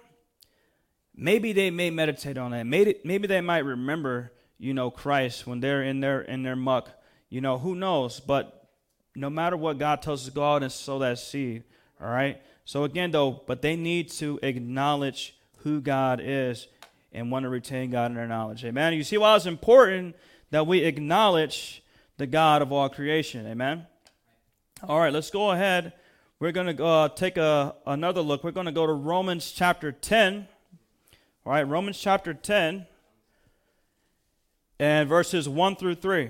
Maybe they may meditate on that. Maybe, maybe they might remember, you know, Christ when they're in their in their muck. You know, who knows? But no matter what, God tells us to go out and sow that seed. All right? So again, though, but they need to acknowledge who God is and want to retain God in their knowledge. Amen? You see why it's important that we acknowledge the God of all creation. Amen? All right, let's go ahead. We're going to uh, take a, another look. We're going to go to Romans chapter ten. All right, Romans chapter ten and verses one through three.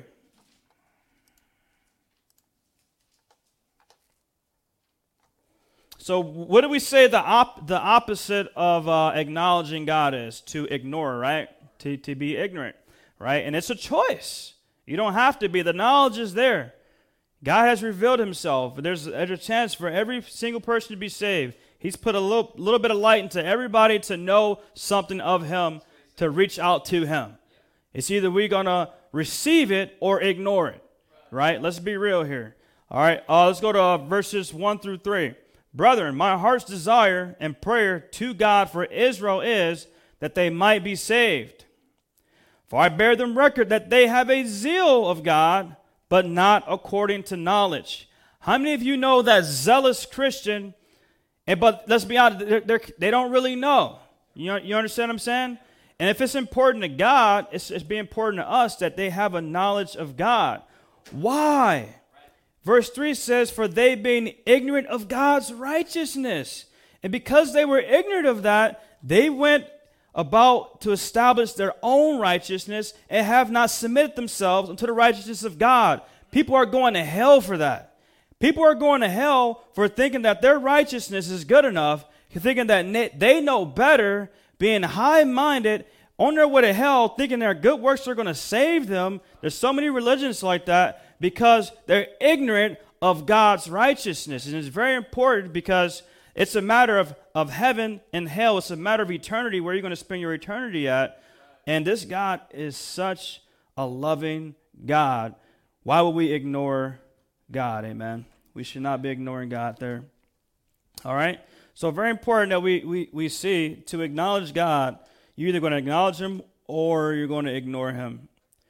So what do we say the op- the opposite of uh, acknowledging God is? To ignore, right? To, to be ignorant, right? And it's a choice. You don't have to be. The knowledge is there. God has revealed himself. There's, there's a chance for every single person to be saved. He's put a little, little bit of light into everybody to know something of him, to reach out to him. It's either we're going to receive it or ignore it, right? Let's be real here. All right, uh, let's go to uh, verses one through three. Brethren, my heart's desire and prayer to God for Israel is that they might be saved. For I bear them record that they have a zeal of God, but not according to knowledge. How many of you know that zealous Christian, and but let's be honest, they're, they're, they don't really know. You know, you understand what I'm saying? And if it's important to God, it's, it's be important to us that they have a knowledge of God. Why? Verse three says, for they being ignorant of God's righteousness. And because they were ignorant of that, they went about to establish their own righteousness and have not submitted themselves unto the righteousness of God. People are going to hell for that. People are going to hell for thinking that their righteousness is good enough, thinking that they know better being high-minded, on their way to hell, thinking their good works are going to save them. There's so many religions like that because they're ignorant of God's righteousness. And it's very important because it's a matter of, of heaven and hell. It's a matter of eternity, where you're going to spend your eternity at. And this God is such a loving God. Why would we ignore God? Amen. We should not be ignoring God there. All right? So very important that we, we, we see to acknowledge God, you're either going to acknowledge him or you're going to ignore him.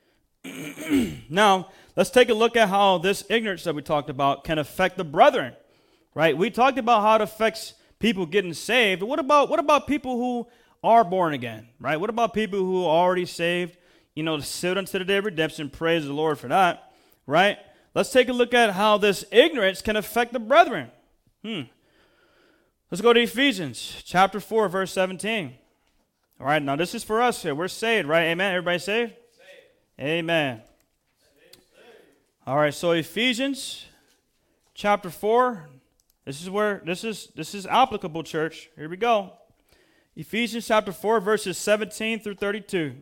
Now, let's take a look at how this ignorance that we talked about can affect the brethren. Right? We talked about how it affects people getting saved. But what about what about people who are born again? Right? What about people who are already saved? You know, sit unto the day of redemption. Praise the Lord for that. Right? Let's take a look at how this ignorance can affect the brethren. Hmm. Let's go to Ephesians chapter four, verse seventeen. All right, now this is for us here. We're saved, right? Amen. Everybody saved? Saved. Amen. Saved. All right, so Ephesians chapter four. This is where this is this is applicable, church. Here we go. Ephesians chapter four, verses seventeen through thirty-two.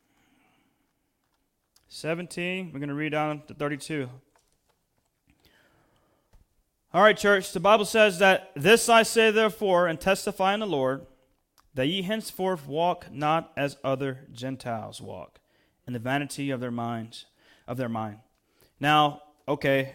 seventeen, we're going to read down to thirty-two. All right, church, the Bible says that, "This I say therefore, and testify in the Lord, that ye henceforth walk not as other Gentiles walk, in the vanity of their minds, of their mind." Now, okay,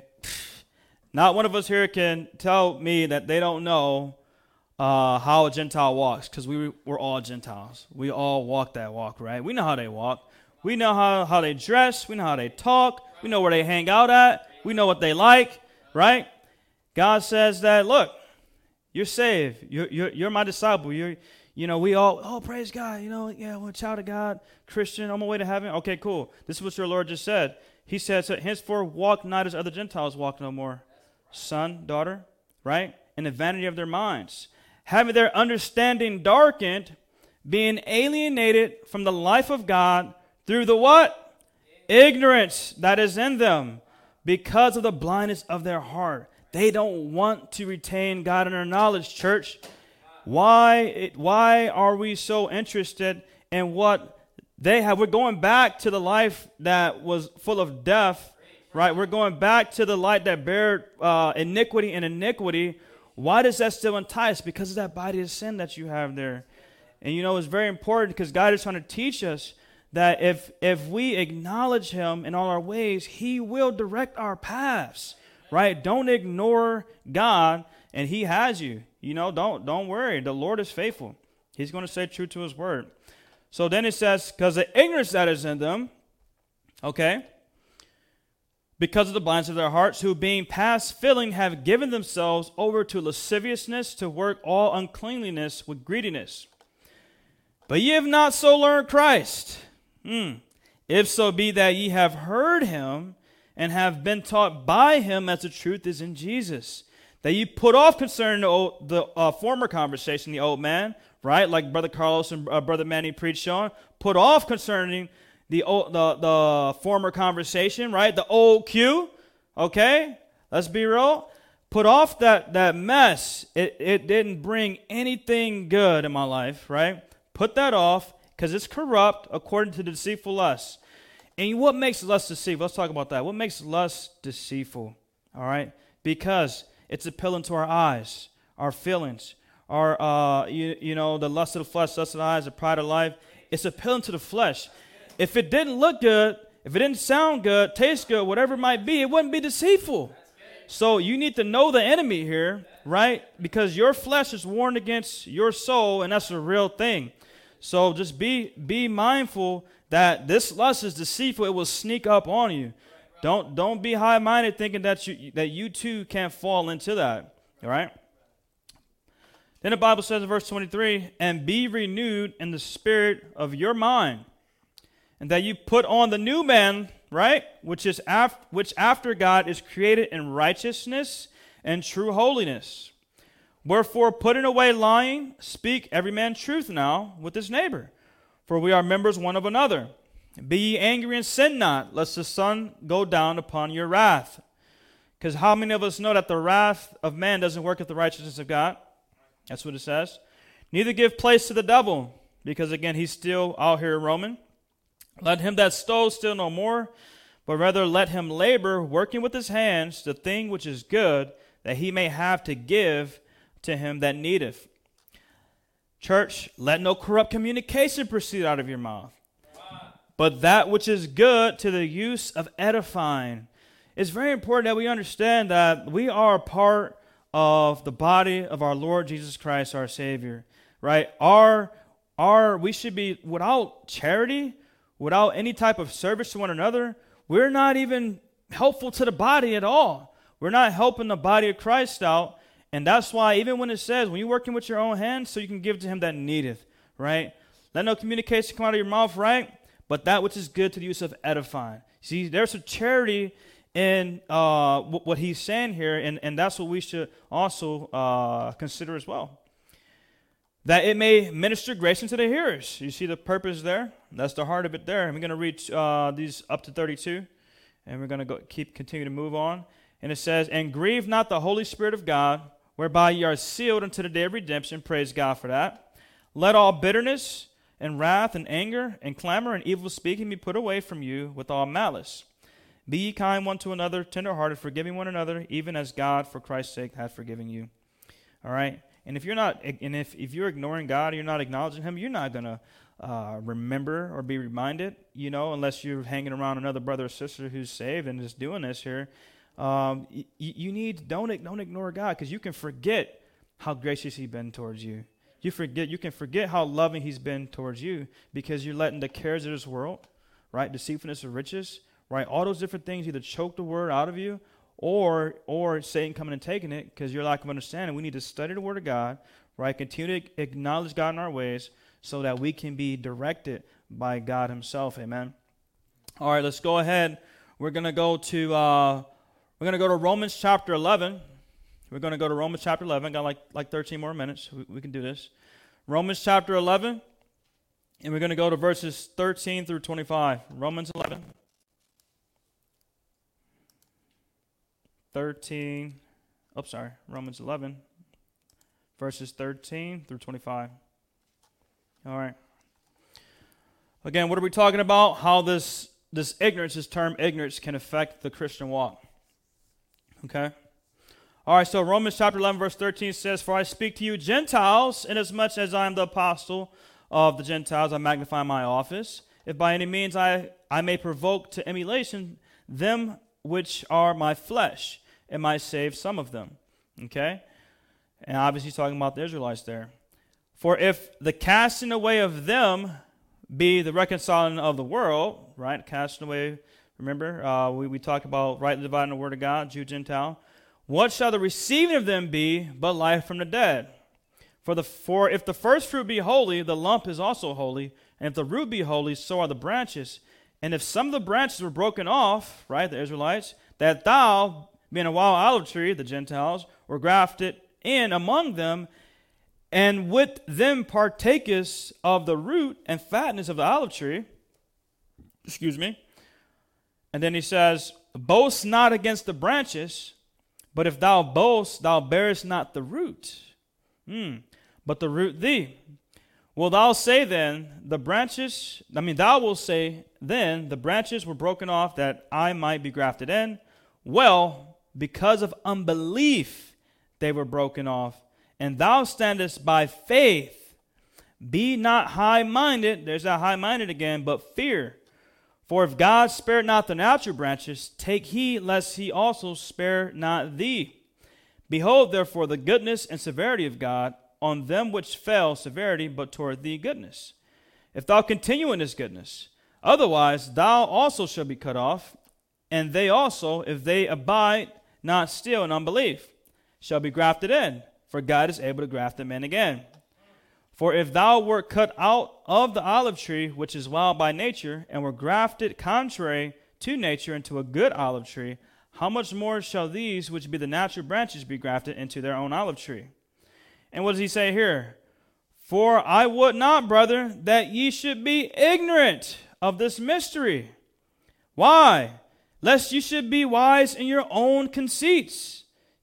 not one of us here can tell me that they don't know uh, how a Gentile walks, because we we're all Gentiles. We all walk that walk, right? We know how they walk. We know how, how they dress. We know how they talk. We know where they hang out at. We know what they like, right? God says that, look, you're saved. You're, you're, you're my disciple. You're, you know, we all, oh, praise God. You know, yeah, we're a child of God, Christian, on my way to heaven. Okay, cool. This is what your Lord just said. He said, so henceforth walk not as other Gentiles walk no more. Son, daughter, right? In the vanity of their minds. Having their understanding darkened, being alienated from the life of God through the what? Ignorance that is in them, because of the blindness of their heart. They don't want to retain God in their knowledge, church. Why, it, why are we so interested in what they have? We're going back to the life that was full of death, right? We're going back to the light that bare uh, iniquity and iniquity. Why does that still entice? Because of that body of sin that you have there. And you know, it's very important because God is trying to teach us that if if we acknowledge him in all our ways, he will direct our paths. Right? Don't ignore God, and he has you. You know, don't don't worry. The Lord is faithful. He's going to stay true to his word. So then it says, because the ignorance that is in them, okay, because of the blindness of their hearts, who being past filling have given themselves over to lasciviousness, to work all uncleanliness with greediness. But ye have not so learned Christ. Hmm. If so be that ye have heard him, and have been taught by him as the truth is in Jesus, that you put off concerning the, old, the uh, former conversation, the old man, right? Like Brother Carlos and uh, Brother Manny preached on. Put off concerning the, old, the the former conversation, right? The old Q, okay? Let's be real. Put off that, that mess. It, it didn't bring anything good in my life, right? Put that off because it's corrupt according to the deceitful lust. And what makes lust deceitful? Let's talk about that. What makes lust deceitful? All right? Because it's appealing to our eyes, our feelings, our, uh, you, you know, the lust of the flesh, lust of the eyes, the pride of life. It's appealing to the flesh. If it didn't look good, if it didn't sound good, taste good, whatever it might be, it wouldn't be deceitful. So you need to know the enemy here, right? Because your flesh is warned against your soul, and that's a real thing. So just be be mindful that this lust is deceitful. It will sneak up on you. Don't don't be high-minded thinking that you that you too can't fall into that. All right? Then the Bible says in verse twenty-three, and be renewed in the spirit of your mind, and that you put on the new man, right, which is af- which after God is created in righteousness and true holiness. Wherefore, putting away lying, speak every man truth now with his neighbor, for we are members one of another. Be ye angry and sin not, lest the sun go down upon your wrath. Because how many of us know that the wrath of man doesn't work with the righteousness of God? That's what it says. Neither give place to the devil. because again, he's still out here Roman. Let him that stole steal no more, but rather let him labor, working with his hands the thing which is good, that he may have to give to him that needeth. Church, let no corrupt communication proceed out of your mouth, but that which is good to the use of edifying. It's very important that we understand that we are a part of the body of our Lord Jesus Christ, our Savior, right? Our, our, we should be, without charity, without any type of service to one another, we're not even helpful to the body at all. We're not helping the body of Christ out. And that's why even when it says, when you're working with your own hands, so you can give to him that needeth, right? Let no communication come out of your mouth, right? But that which is good to the use of edifying. See, there's a charity in uh, w- what he's saying here, and, and that's what we should also uh, consider as well. That it may minister grace unto the hearers. You see the purpose there? That's the heart of it there. And we're going to read uh, these up to thirty-two, and we're going to go keep continue to move on. And it says, and grieve not the Holy Spirit of God, whereby ye are sealed unto the day of redemption. Praise God for that. Let all bitterness and wrath and anger and clamor and evil speaking be put away from you with all malice. Be ye kind one to another, tenderhearted, forgiving one another, even as God for Christ's sake hath forgiven you. All right? And if you're not, and if, if you're ignoring God, or you're not acknowledging him, you're not going to uh, remember or be reminded, you know, unless you're hanging around another brother or sister who's saved and is doing this here. Um, y- you need, don't, don't ignore God, because you can forget how gracious he's been towards you. You forget, you can forget how loving he's been towards you, because you're letting the cares of this world, right, deceitfulness of riches, right, all those different things either choke the word out of you, or or Satan coming and taking it because your lack of understanding. We need to study the word of God, right, continue to acknowledge God in our ways so that we can be directed by God himself. Amen. All right, let's go ahead. We're going to go to uh, we're going to go to Romans chapter eleven. We're going to go to Romans chapter eleven. Got like like thirteen more minutes. We, we can do this. Romans chapter eleven, and we're going to go to verses thirteen through twenty-five. Romans eleven. thirteen, oh, sorry, Romans eleven, verses thirteen through twenty-five. All right. Again, what are we talking about? How this, this ignorance, this term ignorance, can affect the Christian walk. Okay? All right, so Romans chapter eleven, verse thirteen says, for I speak to you Gentiles, inasmuch as I am the apostle of the Gentiles, I magnify my office. If by any means I, I may provoke to emulation them which are my flesh, it might save some of them. Okay? And obviously he's talking about the Israelites there. For if the casting away of them be the reconciling of the world, right? Casting away, remember, uh, we, we talk about rightly dividing the word of God, Jew, Gentile. What shall the receiving of them be but life from the dead? For, the, for if the first fruit be holy, the lump is also holy. And if the root be holy, so are the branches. And if some of the branches were broken off, right, the Israelites, that thou, being a wild olive tree, the Gentiles, were grafted in among them, and with them partakest of the root and fatness of the olive tree. Excuse me. And then he says, boast not against the branches, but if thou boast, thou bearest not the root, hmm. but the root thee. Will thou say then, the branches, I mean, thou wilt say then, the branches were broken off that I might be grafted in. Well, because of unbelief they were broken off. And thou standest by faith. Be not high-minded, there's that high-minded again, but fear. For if God spared not the natural branches, take heed lest he also spare not thee. Behold, therefore, the goodness and severity of God, on them which fell severity, but toward thee goodness. If thou continue in this goodness, otherwise thou also shalt be cut off, and they also, if they abide not still in unbelief, shall be grafted in, for God is able to graft them in again. For if thou wert cut out of the olive tree, which is wild by nature, and were grafted contrary to nature into a good olive tree, how much more shall these, which be the natural branches, be grafted into their own olive tree? And what does he say here? For I would not, brother, that ye should be ignorant of this mystery. Why? Lest you should be wise in your own conceits.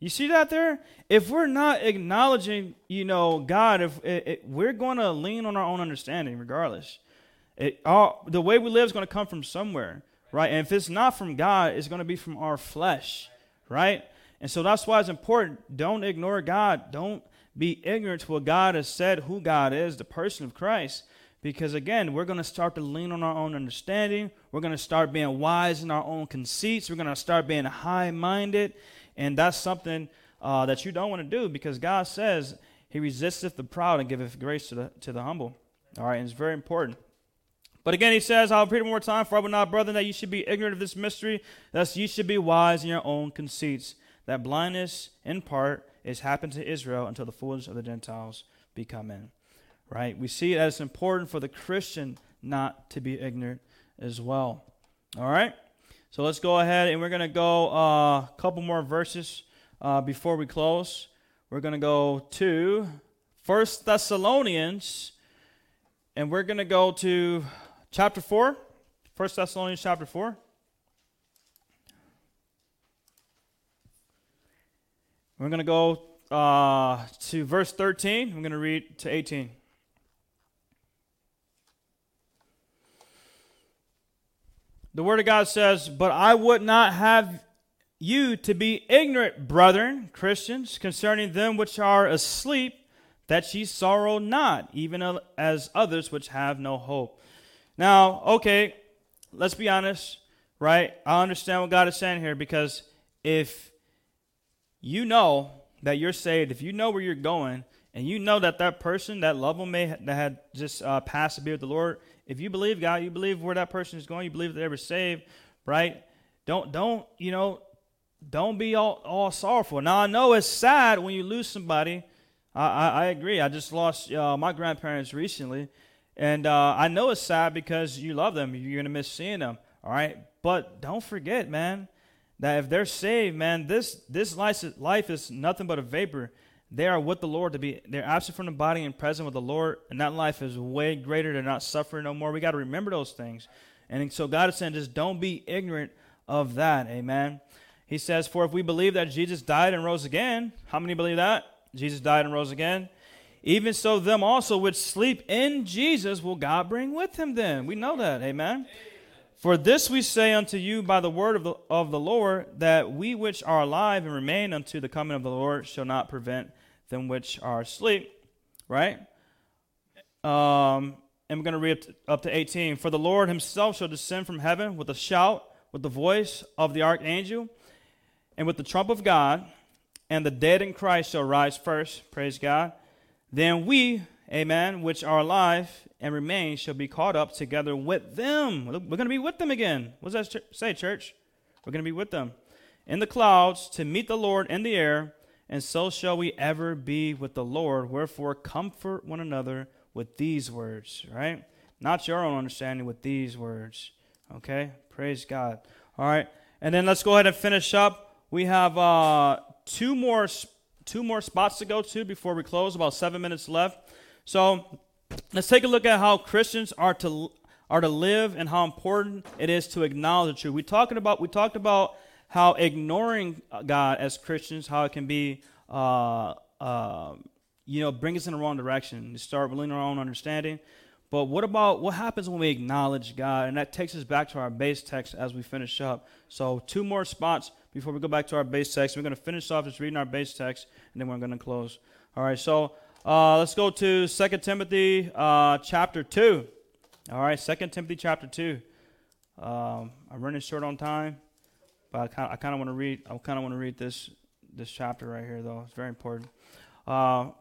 You see that there? If we're not acknowledging, you know, God, if it, it, we're going to lean on our own understanding regardless. It, all, the way we live is going to come from somewhere, right? And if it's not from God, it's going to be from our flesh, right? And so that's why it's important. Don't ignore God. Don't be ignorant to what God has said, who God is, the person of Christ. Because, again, we're going to start to lean on our own understanding. We're going to start being wise in our own conceits. We're going to start being high-minded. And that's something uh, that you don't want to do, because God says he resisteth the proud and giveth grace to the to the humble. All right, and it's very important. But again, he says, I'll repeat it one more time, for I would not, brethren, that you should be ignorant of this mystery, thus ye should be wise in your own conceits, that blindness in part is happened to Israel until the fullness of the Gentiles be come in. Right? We see that it's important for the Christian not to be ignorant as well. All right? So let's go ahead, and we're going to go uh, a couple more verses uh, before we close. We're going to go to First Thessalonians, and we're going to go to chapter four. First Thessalonians chapter four. We're going to go uh, to verse thirteen. I'm going to read to eighteen. The Word of God says, but I would not have you to be ignorant, brethren, Christians, concerning them which are asleep, that ye sorrow not, even as others which have no hope. Now, okay, let's be honest, right? I understand what God is saying here, because if you know that you're saved, if you know where you're going, and you know that that person, that loved one may ha- that had just uh, passed to be with the Lord, if you believe God, you believe where that person is going, you believe that they were saved, right? Don't, don't, you know, don't be all, all sorrowful. Now, I know it's sad when you lose somebody. I, I, I agree. I just lost uh, my grandparents recently, and uh, I know it's sad because you love them. You're going to miss seeing them, all right? But don't forget, man, that if they're saved, man, this this life, life is nothing but a vapor. They are with the Lord to be, they're absent from the body and present with the Lord, and that life is way greater. They're not suffering no more. We got to remember those things. And so God is saying, just don't be ignorant of that. Amen. He says, for if we believe that Jesus died and rose again, how many believe that? Jesus died and rose again. Even so, them also which sleep in Jesus will God bring with him then. We know that. Amen. For this we say unto you by the word of the, of the Lord, that we which are alive and remain unto the coming of the Lord shall not prevent them which are asleep. Right? Um, and we're going to read up to eighteen. For the Lord himself shall descend from heaven with a shout, with the voice of the archangel, and with the trump of God, and the dead in Christ shall rise first. Praise God. Then we, amen, which are alive and remain, shall be caught up together with them. We're going to be with them again. What does that say, church? We're going to be with them in the clouds to meet the Lord in the air, and so shall we ever be with the Lord. Wherefore, comfort one another with these words, right? Not your own understanding, with these words. Okay? Praise God. All right. And then let's go ahead and finish up. We have uh, two more two more spots to go to before we close, about seven minutes left. So let's take a look at how Christians are to are to live and how important it is to acknowledge the truth. We talking about we talked about how ignoring God as Christians, how it can be, uh, uh, you know, bring us in the wrong direction. We start leaning on our own understanding. But what about what happens when we acknowledge God? And that takes us back to our base text as we finish up. So two more spots before we go back to our base text. We're going to finish off just reading our base text, and then we're going to close. All right, so uh, let's go to Second Timothy uh, chapter two. All right, Second Timothy chapter two. Um, I'm running short on time, but I kind I kind of want to read. I kind of want to read this this chapter right here, though. It's very important. Uh,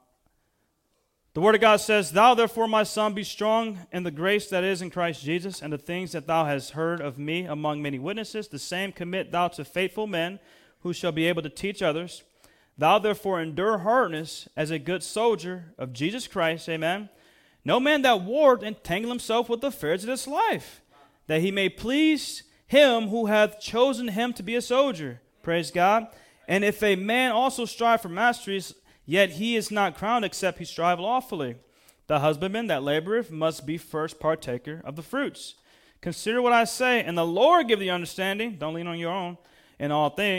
The Word of God says, Thou therefore, my son, be strong in the grace that is in Christ Jesus, and the things that thou hast heard of me among many witnesses, the same commit thou to faithful men, who shall be able to teach others. Thou therefore endure hardness as a good soldier of Jesus Christ, amen. No man that warreth entangle himself with the affairs of this life, that he may please him who hath chosen him to be a soldier. Praise God. And if a man also strive for masteries, yet he is not crowned except he strive lawfully. The husbandman that laboreth must be first partaker of the fruits. Consider what I say, and the Lord give thee understanding. Don't lean on your own in all things.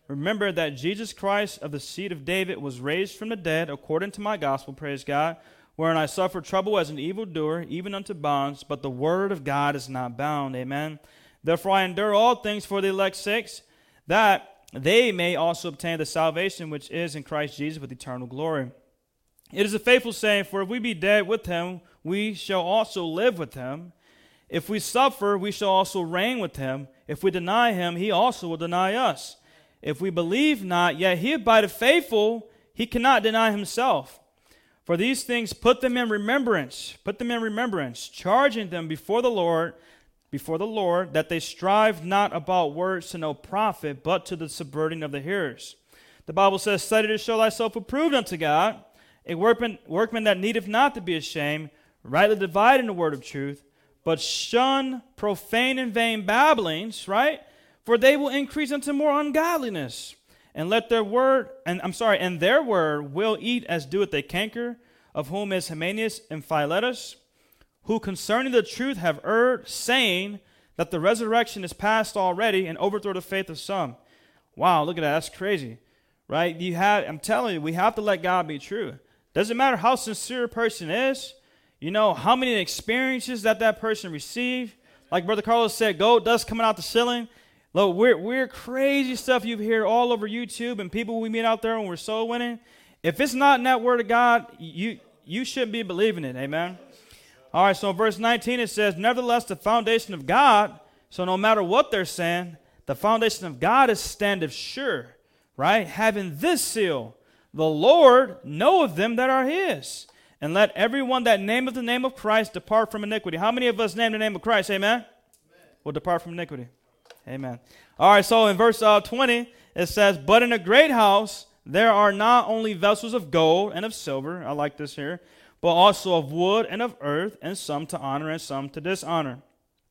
remember that Jesus Christ of the seed of David was raised from the dead according to my gospel, praise God, wherein I suffered trouble as an evildoer, even unto bonds, but the word of God is not bound. Amen. Therefore I endure all things for the elect's sakes, that they may also obtain the salvation which is in Christ Jesus with eternal glory. It is a faithful saying, for if we be dead with him, we shall also live with him. If we suffer, we shall also reign with him. If we deny him, he also will deny us. If we believe not, yet he abideth faithful, he cannot deny himself. For these things put them in remembrance, put them in remembrance, charging them before the Lord, before the Lord, that they strive not about words to no profit, but to the subverting of the hearers. The Bible says, study to show thyself approved unto God, a workman, workman that needeth not to be ashamed, rightly dividing the word of truth, but shun profane and vain babblings, right? For they will increase unto more ungodliness. And let their word, and I'm sorry, and their word will eat as doeth a canker, of whom is Hymenaeus and Philetus, who concerning the truth have erred, saying that the resurrection is past already, and overthrow the faith of some. Wow, look at that. That's crazy, right? You have, I'm telling you, we have to let God be true. Doesn't matter how sincere a person is, you know, how many experiences that that person received. Like Brother Carlos said, gold dust coming out the ceiling. Look, weird, weird, crazy stuff you hear all over YouTube and people we meet out there when we're soul winning. If it's not in that word of God, you you shouldn't be believing it. Amen. All right, so in verse nineteen it says, nevertheless, the foundation of God, so no matter what they're saying, the foundation of God is standeth sure, right? Having this seal, the Lord knoweth them that are his. And let everyone that nameth the name of Christ depart from iniquity. How many of us name the name of Christ? Amen? Amen. Will depart from iniquity. Amen. All right, so in verse uh, twenty, it says, but in a great house there are not only vessels of gold and of silver, I like this here, but also of wood and of earth, and some to honor and some to dishonor.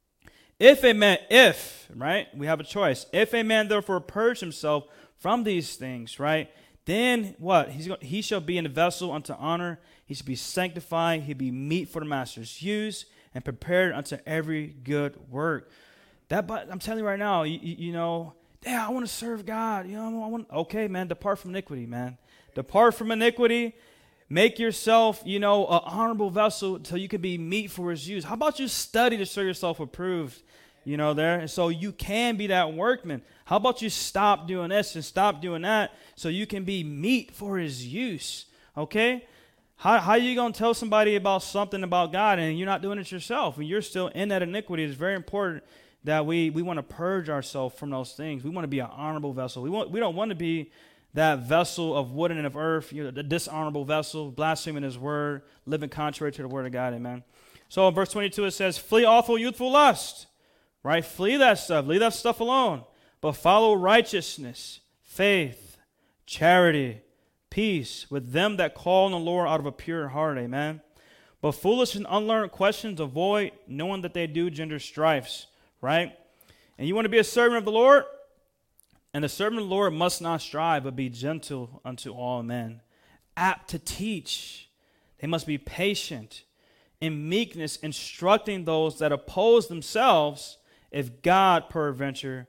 If a man, if, right, we have a choice. If a man therefore purge himself from these things, right, then what? He's going, he shall be in a vessel unto honor. He shall be sanctified. He'll be meet for the master's use and prepared unto every good work. That, but I'm telling you right now, you, you know, yeah, I want to serve God. You know, I want. Okay, man, depart from iniquity, man. Depart from iniquity. Make yourself, you know, an honorable vessel until you can be meet for his use. How about you study to show yourself approved, you know, there, and so you can be that workman. How about you stop doing this and stop doing that so you can be meet for his use, okay? How how are you going to tell somebody about something about God and you're not doing it yourself and you're still in that iniquity? It's very important that we, we want to purge ourselves from those things. We want to be an honorable vessel. We want we don't want to be that vessel of wood and of earth, you know, the dishonorable vessel, blaspheming his word, living contrary to the word of God, amen. So in verse twenty-two it says, flee awful youthful lust, right? Flee that stuff. Leave that stuff alone. But follow righteousness, faith, charity, peace with them that call on the Lord out of a pure heart, amen. But foolish and unlearned questions avoid, knowing that they do gender strifes, right? And you want to be a servant of the Lord? And the servant of the Lord must not strive, but be gentle unto all men, apt to teach. They must be patient, in meekness, instructing those that oppose themselves, if God peradventure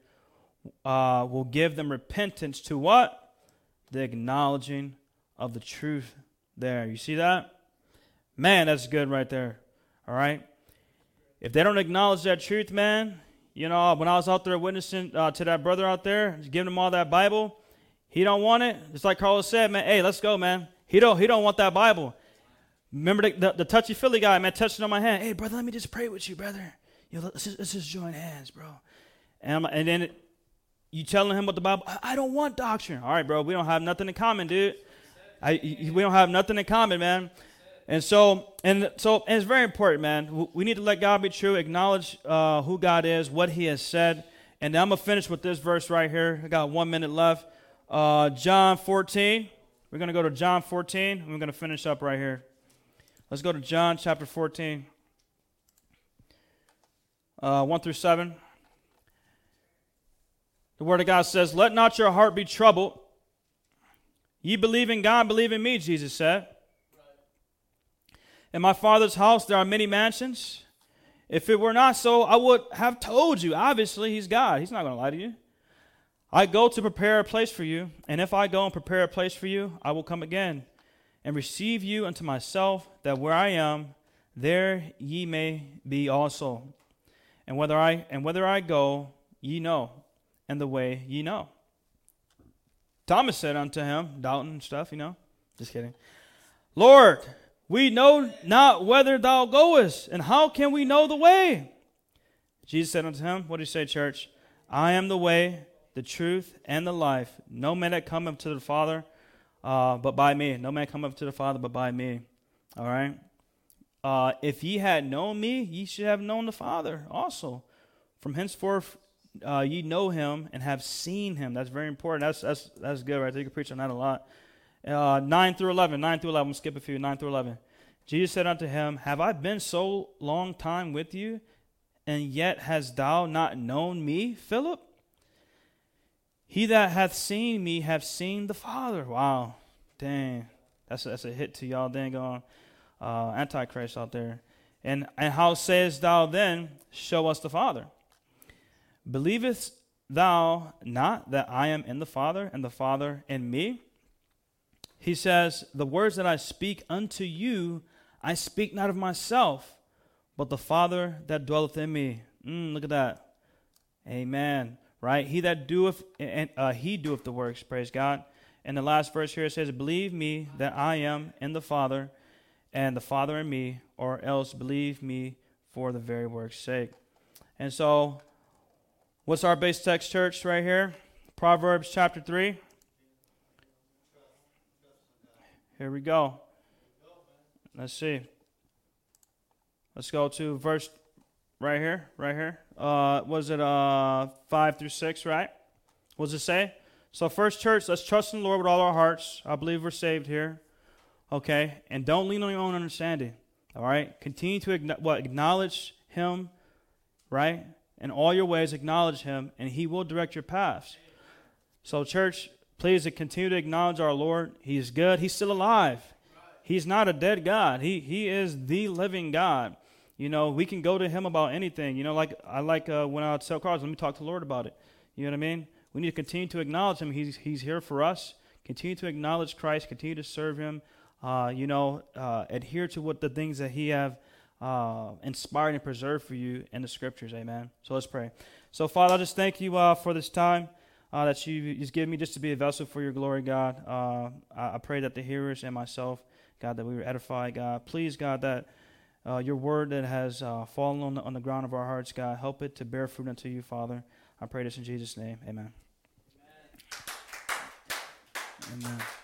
uh, will give them repentance to what? The acknowledging of the truth there. You see that? Man, that's good right there. All right? If they don't acknowledge that truth, man, you know, when I was out there witnessing uh, to that brother out there, giving him all that Bible, he don't want it. It's like Carlos said, man, hey, let's go, man. He don't he don't want that Bible. Remember the, the, the touchy-feely guy, man, touching on my hand. Hey, brother, let me just pray with you, brother. You know, let's, just, let's just join hands, bro. And, I'm, and then it, you telling him what the Bible, I, I don't want doctrine. All right, bro, we don't have nothing in common, dude. I, we don't have nothing in common, man. And so, and so, and it's very important, man. We need to let God be true, acknowledge uh, who God is, what he has said. And then I'm going to finish with this verse right here. I got one minute left. Uh, John fourteen. We're going to go to John fourteen, and we're going to finish up right here. Let's go to John chapter fourteen, uh, one through seven. The word of God says, let not your heart be troubled. Ye believe in God, believe in me, Jesus said. In my Father's house there are many mansions. If it were not so, I would have told you. Obviously, he's God. He's not going to lie to you. I go to prepare a place for you, and if I go and prepare a place for you, I will come again and receive you unto myself, that where I am, there ye may be also. And whether I and whether I go, ye know, and the way ye know. Thomas said unto him, doubting and stuff, you know, just kidding. Lord, we know not whither thou goest, and how can we know the way? Jesus said unto him, what did he say, church? I am the way, the truth, and the life. No man that cometh to the Father, uh, but by me. No man cometh to the Father, but by me. All right? Uh, if ye had known me, ye should have known the Father also. From henceforth, uh, ye know him and have seen him. That's very important. That's that's that's good, right there. You can preach on that a lot. Uh, nine through eleven. nine through eleven. We'll skip a few. nine through eleven. Jesus said unto him, have I been so long time with you, and yet hast thou not known me, Philip? He that hath seen me hath seen the Father. Wow. Dang. That's a, that's a hit to y'all dang on uh, Antichrist out there. And, and how sayest thou then, show us the Father? Believest thou not that I am in the Father, and the Father in me? He says, the words that I speak unto you, I speak not of myself, but the Father that dwelleth in me. Mm, look at that. Amen. Right? He that doeth, and uh, he doeth the works, praise God. And the last verse here says, believe me that I am in the Father, and the Father in me, or else believe me for the very work's sake. And so, what's our base text, church, right here? Proverbs chapter three. Here we go. Let's see. Let's go to verse right here, right here. Uh, was it uh five through six, right? What does it say? So first, church, let's trust in the Lord with all our hearts. I believe we're saved here. Okay? And don't lean on your own understanding. All right? Continue to igno- what, acknowledge him, right? In all your ways, acknowledge him, and he will direct your paths. So, church, please continue to acknowledge our Lord. He's good. He's still alive. He's not a dead God. He he is the living God. You know, we can go to him about anything. You know, like I like uh, when I would sell cars, let me talk to the Lord about it. You know what I mean? We need to continue to acknowledge him. He's he's here for us. Continue to acknowledge Christ. Continue to serve him. Uh, you know, uh, adhere to what the things that he have uh, inspired and preserved for you in the scriptures. Amen. So let's pray. So, Father, I just thank you uh, for this time uh, that you just given me just to be a vessel for your glory, God. Uh, I, I pray that the hearers and myself, God, that we were edified, God. Please, God, that uh, your word that has uh, fallen on the, on the ground of our hearts, God, help it to bear fruit unto you, Father. I pray this in Jesus' name. Amen. Amen. Amen.